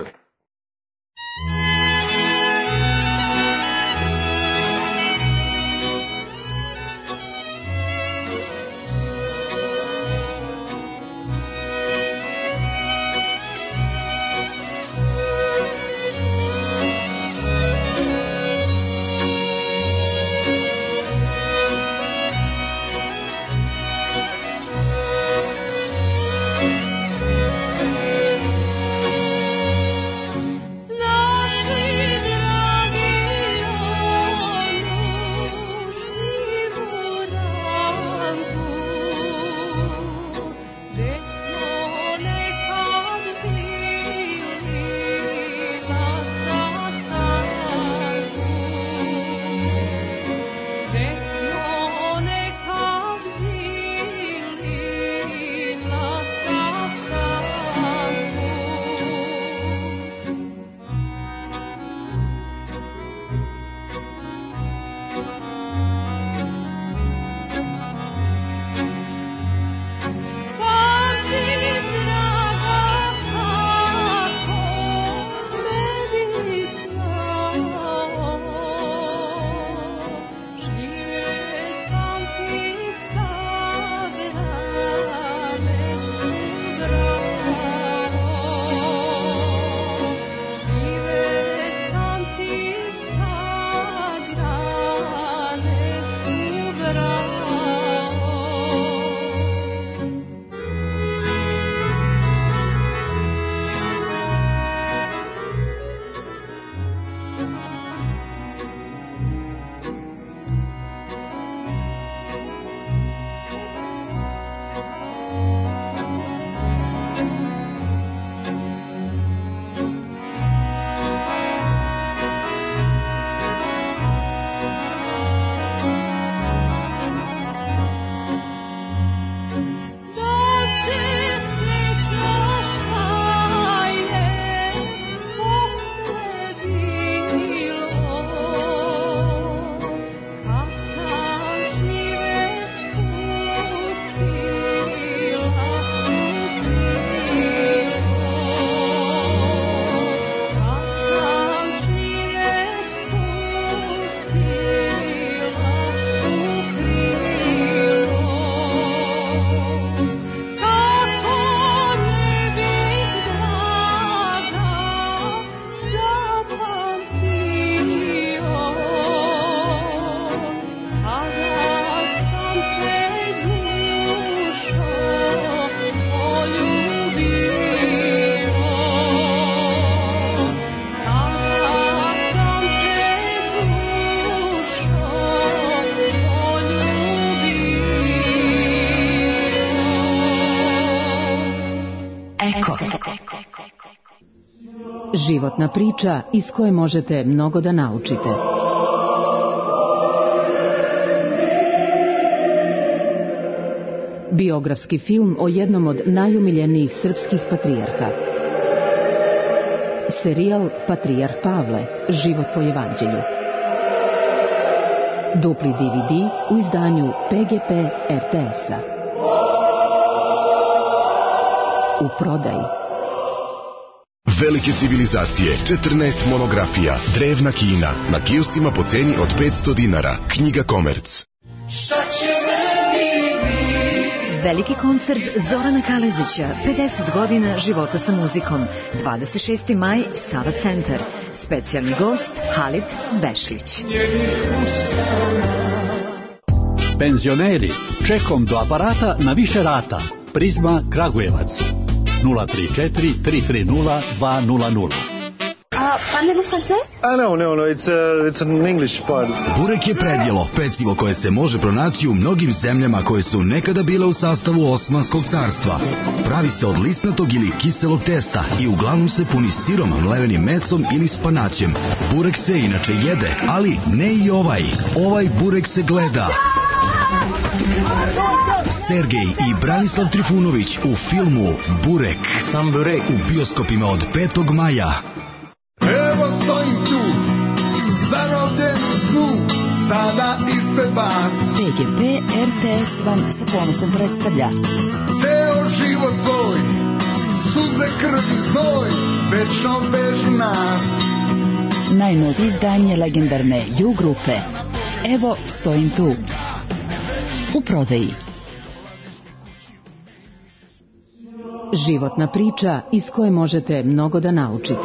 Životna priča iz koje možete mnogo da naučite. Biografski film o jednom od najomiljenijih srpskih patrijarha. Serijal Patrijarh Pavle, život po evanđelju. Dupli DVD u izdanju PGP RTS-a. U prodaji. Velike civilizacije, 14 monografija, drevna Kina, na kioscima po ceni od 500 dinara. Knjiga Komerc. Veliki koncert Zorana Kalezića, 50 godina života sa muzikom, 26. maj, Sava centar. Specijalni gost Halid Bešlić. Penzioneri, čekom do aparata na više rata. Prizma Kragujevac. 034 330 200. Parlez-vous français? No, it's an English part. Burek je predjelo, pecivo koje se može pronaći u mnogim zemljama koje su nekada bile u sastavu Osmanskog carstva. Pravi se od lisnatog ili kiselog testa i uglavnom se puni sirom, mlevenim mesom ili spanaćem. Burek se inače jede, ali ne i ovaj. Ovaj burek se gleda. Sergej i Branislav Trifunović u filmu Burek. Sam burek. U bioskopima od 5. maja. Evo stojim tu, zarobljen u snu, sada ispred vas. PGP RTS vam sa ponosom predstavlja Ceo život svoj, suze, krv i znoj, večno vežu nas. najnovije izdanje legendarne U grupe. Evo stojim tu. U prodaji. Životna priča iz koje možete mnogo da naučite.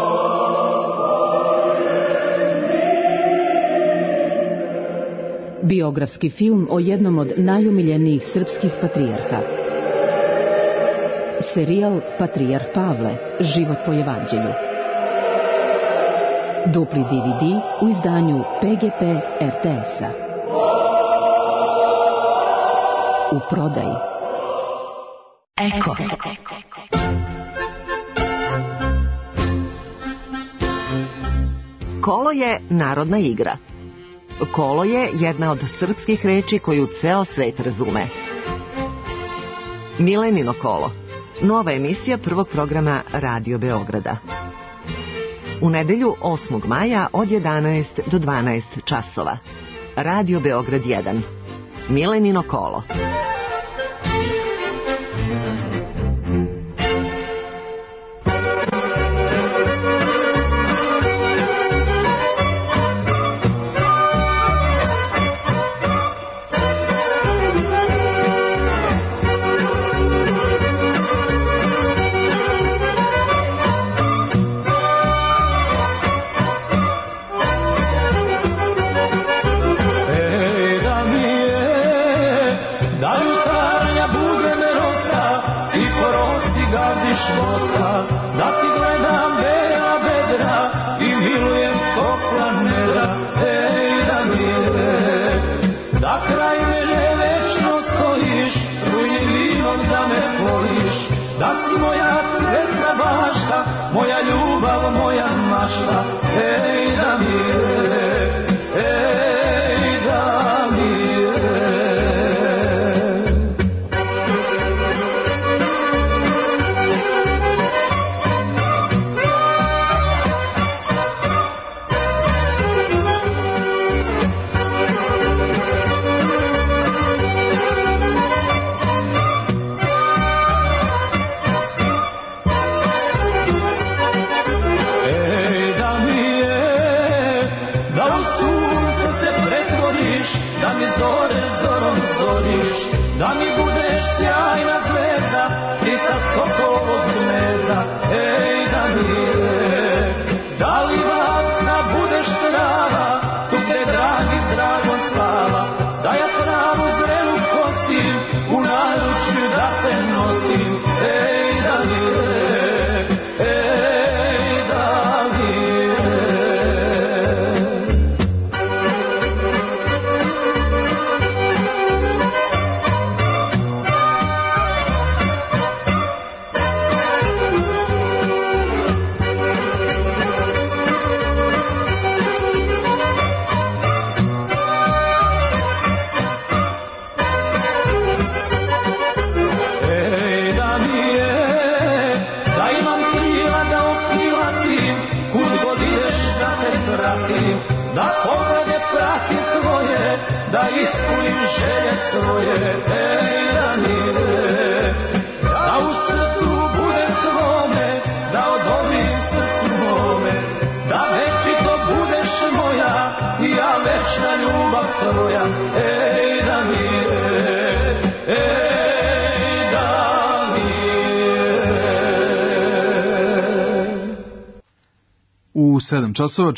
Biografski film o jednom od najomiljenijih srpskih patrijarha. Serijal Patrijarh Pavle, život po evanđelju. Dupli DVD u izdanju PGP RTS-a. U prodaji. Eko. Kolo je narodna igra. Kolo je jedna od srpskih reči koju ceo svet razume. Milenino kolo. Nova emisija prvog programa Radio Beograda. U nedelju 8. maja od 11 do 12 časova. Radio Beograd 1. Milenino kolo. vratim, da poglede pratim tvoje, da ispunim želje svoje. Damire, da u srcu bude tvome, da odobrim srcu mome, da večito budeš moja, ja večna ljubav tvoja. Damire, U 7 časova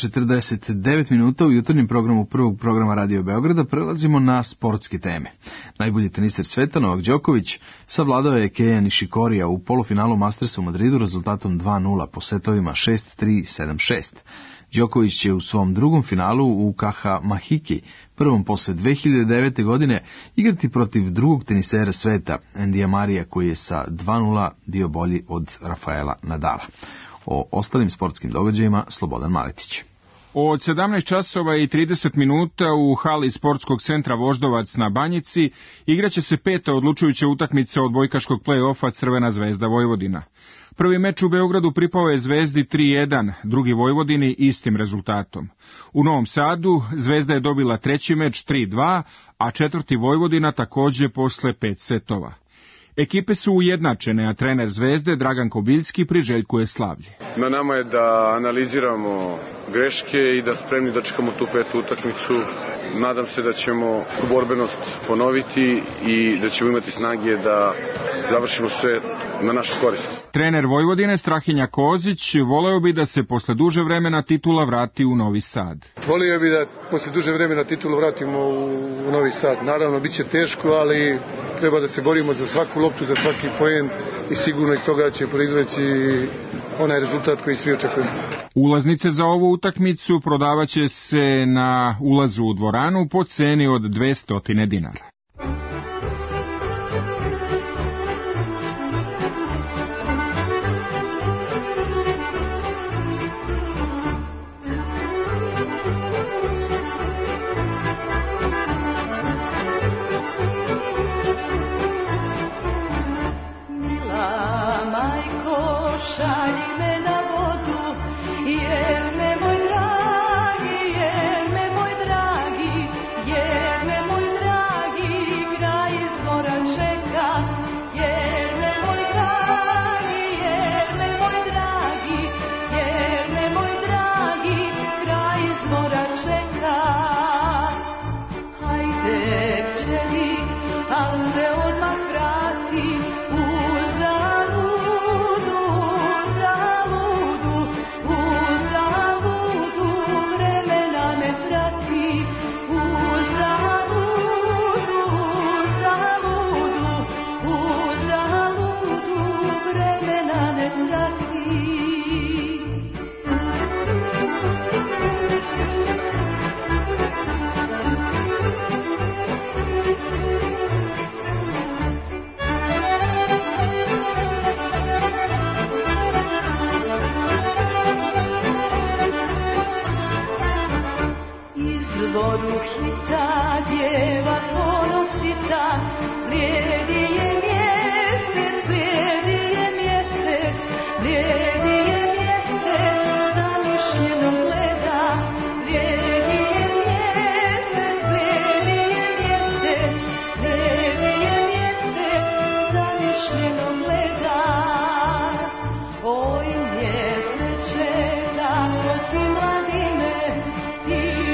49 minuta u jutarnjem programu prvog programa Radio Beograda prelazimo na sportske teme. Najbolji teniser sveta Novak Đoković savladao je Keija Nishikorija u polufinalu Mastersa u Madridu rezultatom 2:0 po setovima 6-3, 7-6. Đoković će u svom drugom finalu u Kaha Mahiki, prvom posle 2009. godine, igrati protiv drugog tenisera sveta, Endija Marija, koji je sa 2:0 bio bolji od Rafaela Nadala. O ostalim sportskim događajima Slobodan Maletić. Od 17 časova i 30 minuta u hali sportskog centra Voždovac na Banjici igraće se peta odlučujuća utakmica odbojkaškog play-offa Crvena zvezda Vojvodina. Prvi meč u Beogradu pripao je Zvezdi 3:1, drugi Vojvodini istim rezultatom. U Novom Sadu Zvezda je dobila treći meč 3:2, a četvrti Vojvodina takođe posle 5 setova. Ekipe su ujednačene, a trener Zvezde Dragan Kobiljski priželjkuje slavlje. Na nama je da analiziramo greške i da spremni da čekamo tu petu utakmicu. Nadam se da ćemo borbenost ponoviti i da ćemo imati snage da završimo sve na našu korist. Trener Vojvodine Strahinja Kozić voleo bi da se posle duže vremena titula vrati u Novi Sad. Volio bi da posle duže vremena titulu vratimo u Novi Sad. Naravno, bit će teško, ali treba da se borimo za svaku loptu, za svaki poen i sigurno iz toga će proizveći onaj rezultat koji svi očekujemo. Ulaznice za ovu utakmicu prodavaće se na ulazu u dvoranu po ceni od 200 dinara.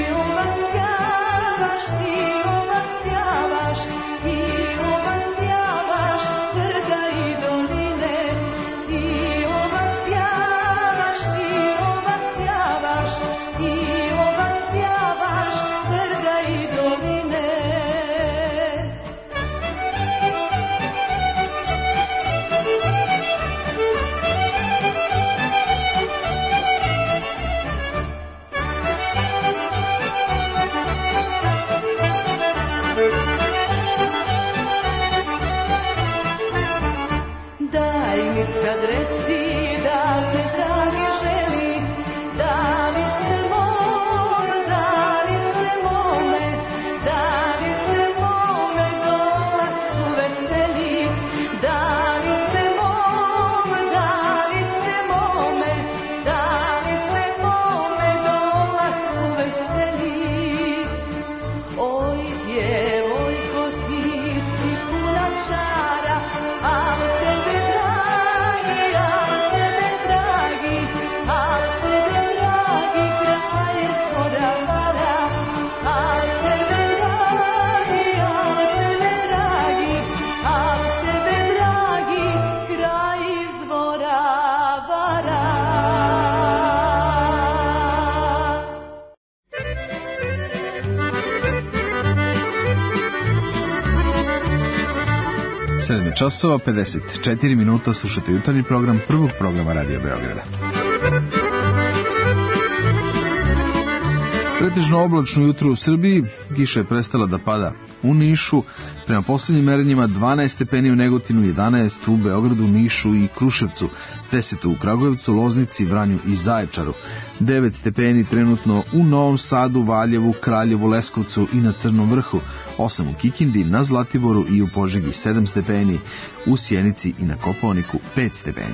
Ti 7 časova, 54 minuta, slušate jutarnji program prvog programa Radio Beograda. Pretežno oblačno jutro u Srbiji, kiša je prestala da pada u Nišu, prema poslednjim merenjima 12 stepeni u Negotinu, 11 u Beogradu, Nišu i Kruševcu, 10 u Kragujevcu, Loznici, Vranju i Zaječaru, 9 stepeni trenutno u Novom Sadu, Valjevu, Kraljevu, Leskovcu i na Crnom Vrhu, 8 u Kikindi, na Zlatiboru i u Požegi 7 stepeni, u Sjenici i na Kopaoniku 5 stepeni.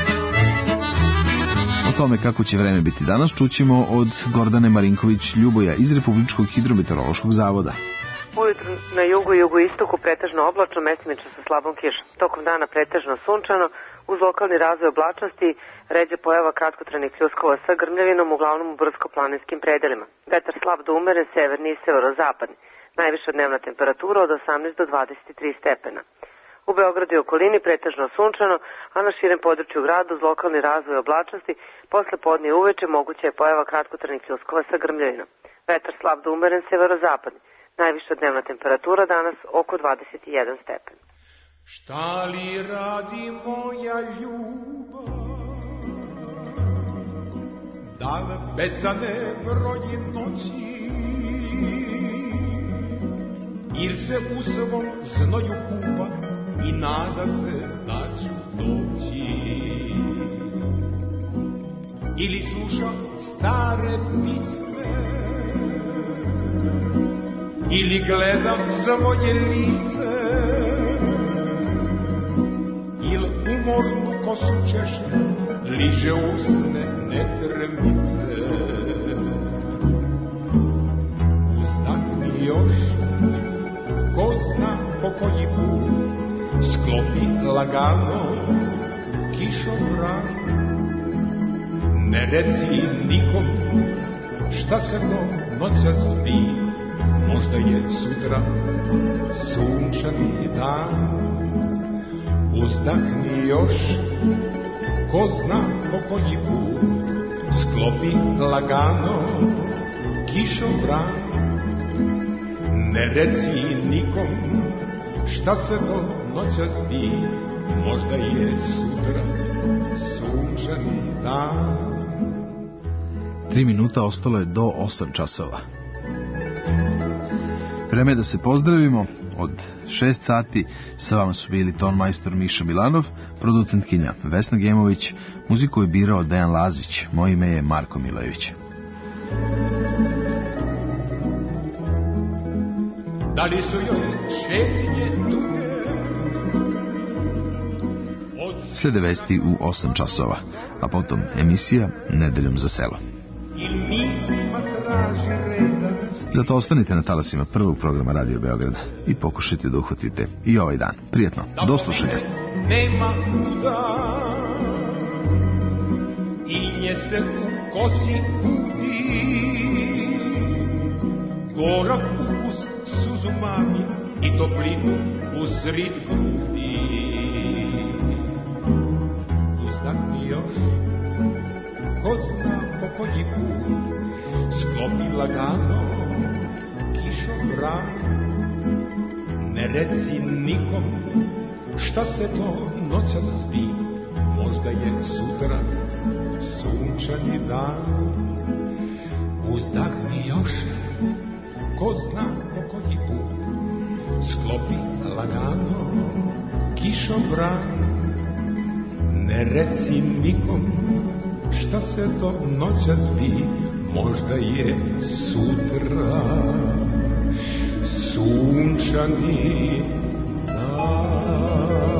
O tome kako će vreme biti danas čućemo od Gordane Marinković-Ljuboja iz Republičkog hidrometeorološkog zavoda. Ujutru na jugu i jugoistoku pretežno oblačno, mestimično sa slabom kišom. Tokom dana pretežno sunčano, uz lokalni razvoj oblačnosti, ređe pojava kratkotrajnih pljuskova sa grmljavinom, uglavnom u brdsko-planinskim predelima. Vetar slab do umeren, severni i severozapadni. Najviša dnevna temperatura od 18 do 23 stepena. U Beogradu i okolini pretežno sunčano, a na širem području grada uz lokalni razvoj oblačnosti, posle podne i uveče moguća je pojava kratkotrajnih pljuskova sa grmljavinom. Vetar slab do umeren, severozapadni. Najviša dnevna temperatura danas oko 21 stepen. Šta li radi moja ljubav, da li besane broji noći, ili se u svom znoju kupa i nada se da ću doći, ili sluša stare pisme, ili gledam svoje lice, ili umornu kosu češe, liže usne netremice. Uzdahni još, ko zna po koji put, sklopi lagano kišobran. Ne reci nikom šta se to noća spi, možda je sutra sunčani dan. Uzdahni još, ko zna po koji put, sklopi lagano kišobran. Ne reci nikom šta se to noća spi, možda je sutra sunčani dan. 3 minuta ostalo je do 8 časova. Vreme je da se pozdravimo. Od 6 sati sa vama su bili tonmajstor Miša Milanov, producentkinja Vesna Gemović, muziku je birao Dejan Lazić, moje ime je Marko Milojević. Da li su joj šetnje duge? Slede vesti u 8 časova, a potom emisija Nedeljom za selo. Zato ostanite na talasima prvog programa Radio Beograda i pokušajte da uhvatite i ovaj dan. Prijetno, do slušanja. Nema muda i nje se u kosi budi, gorak ukus suzu mami i toplinu usred grudi. Uzdahni još, ko zna po koji put, sklopi lagano kišobran. Ne reci nikom šta se to noća spi, možda je sutra sunčani dan. Uzdahni još, ko zna po koji put, sklopi lagano kišobran. Ne reci nikom šta se to noća spi, možda je sutra sunčani dan.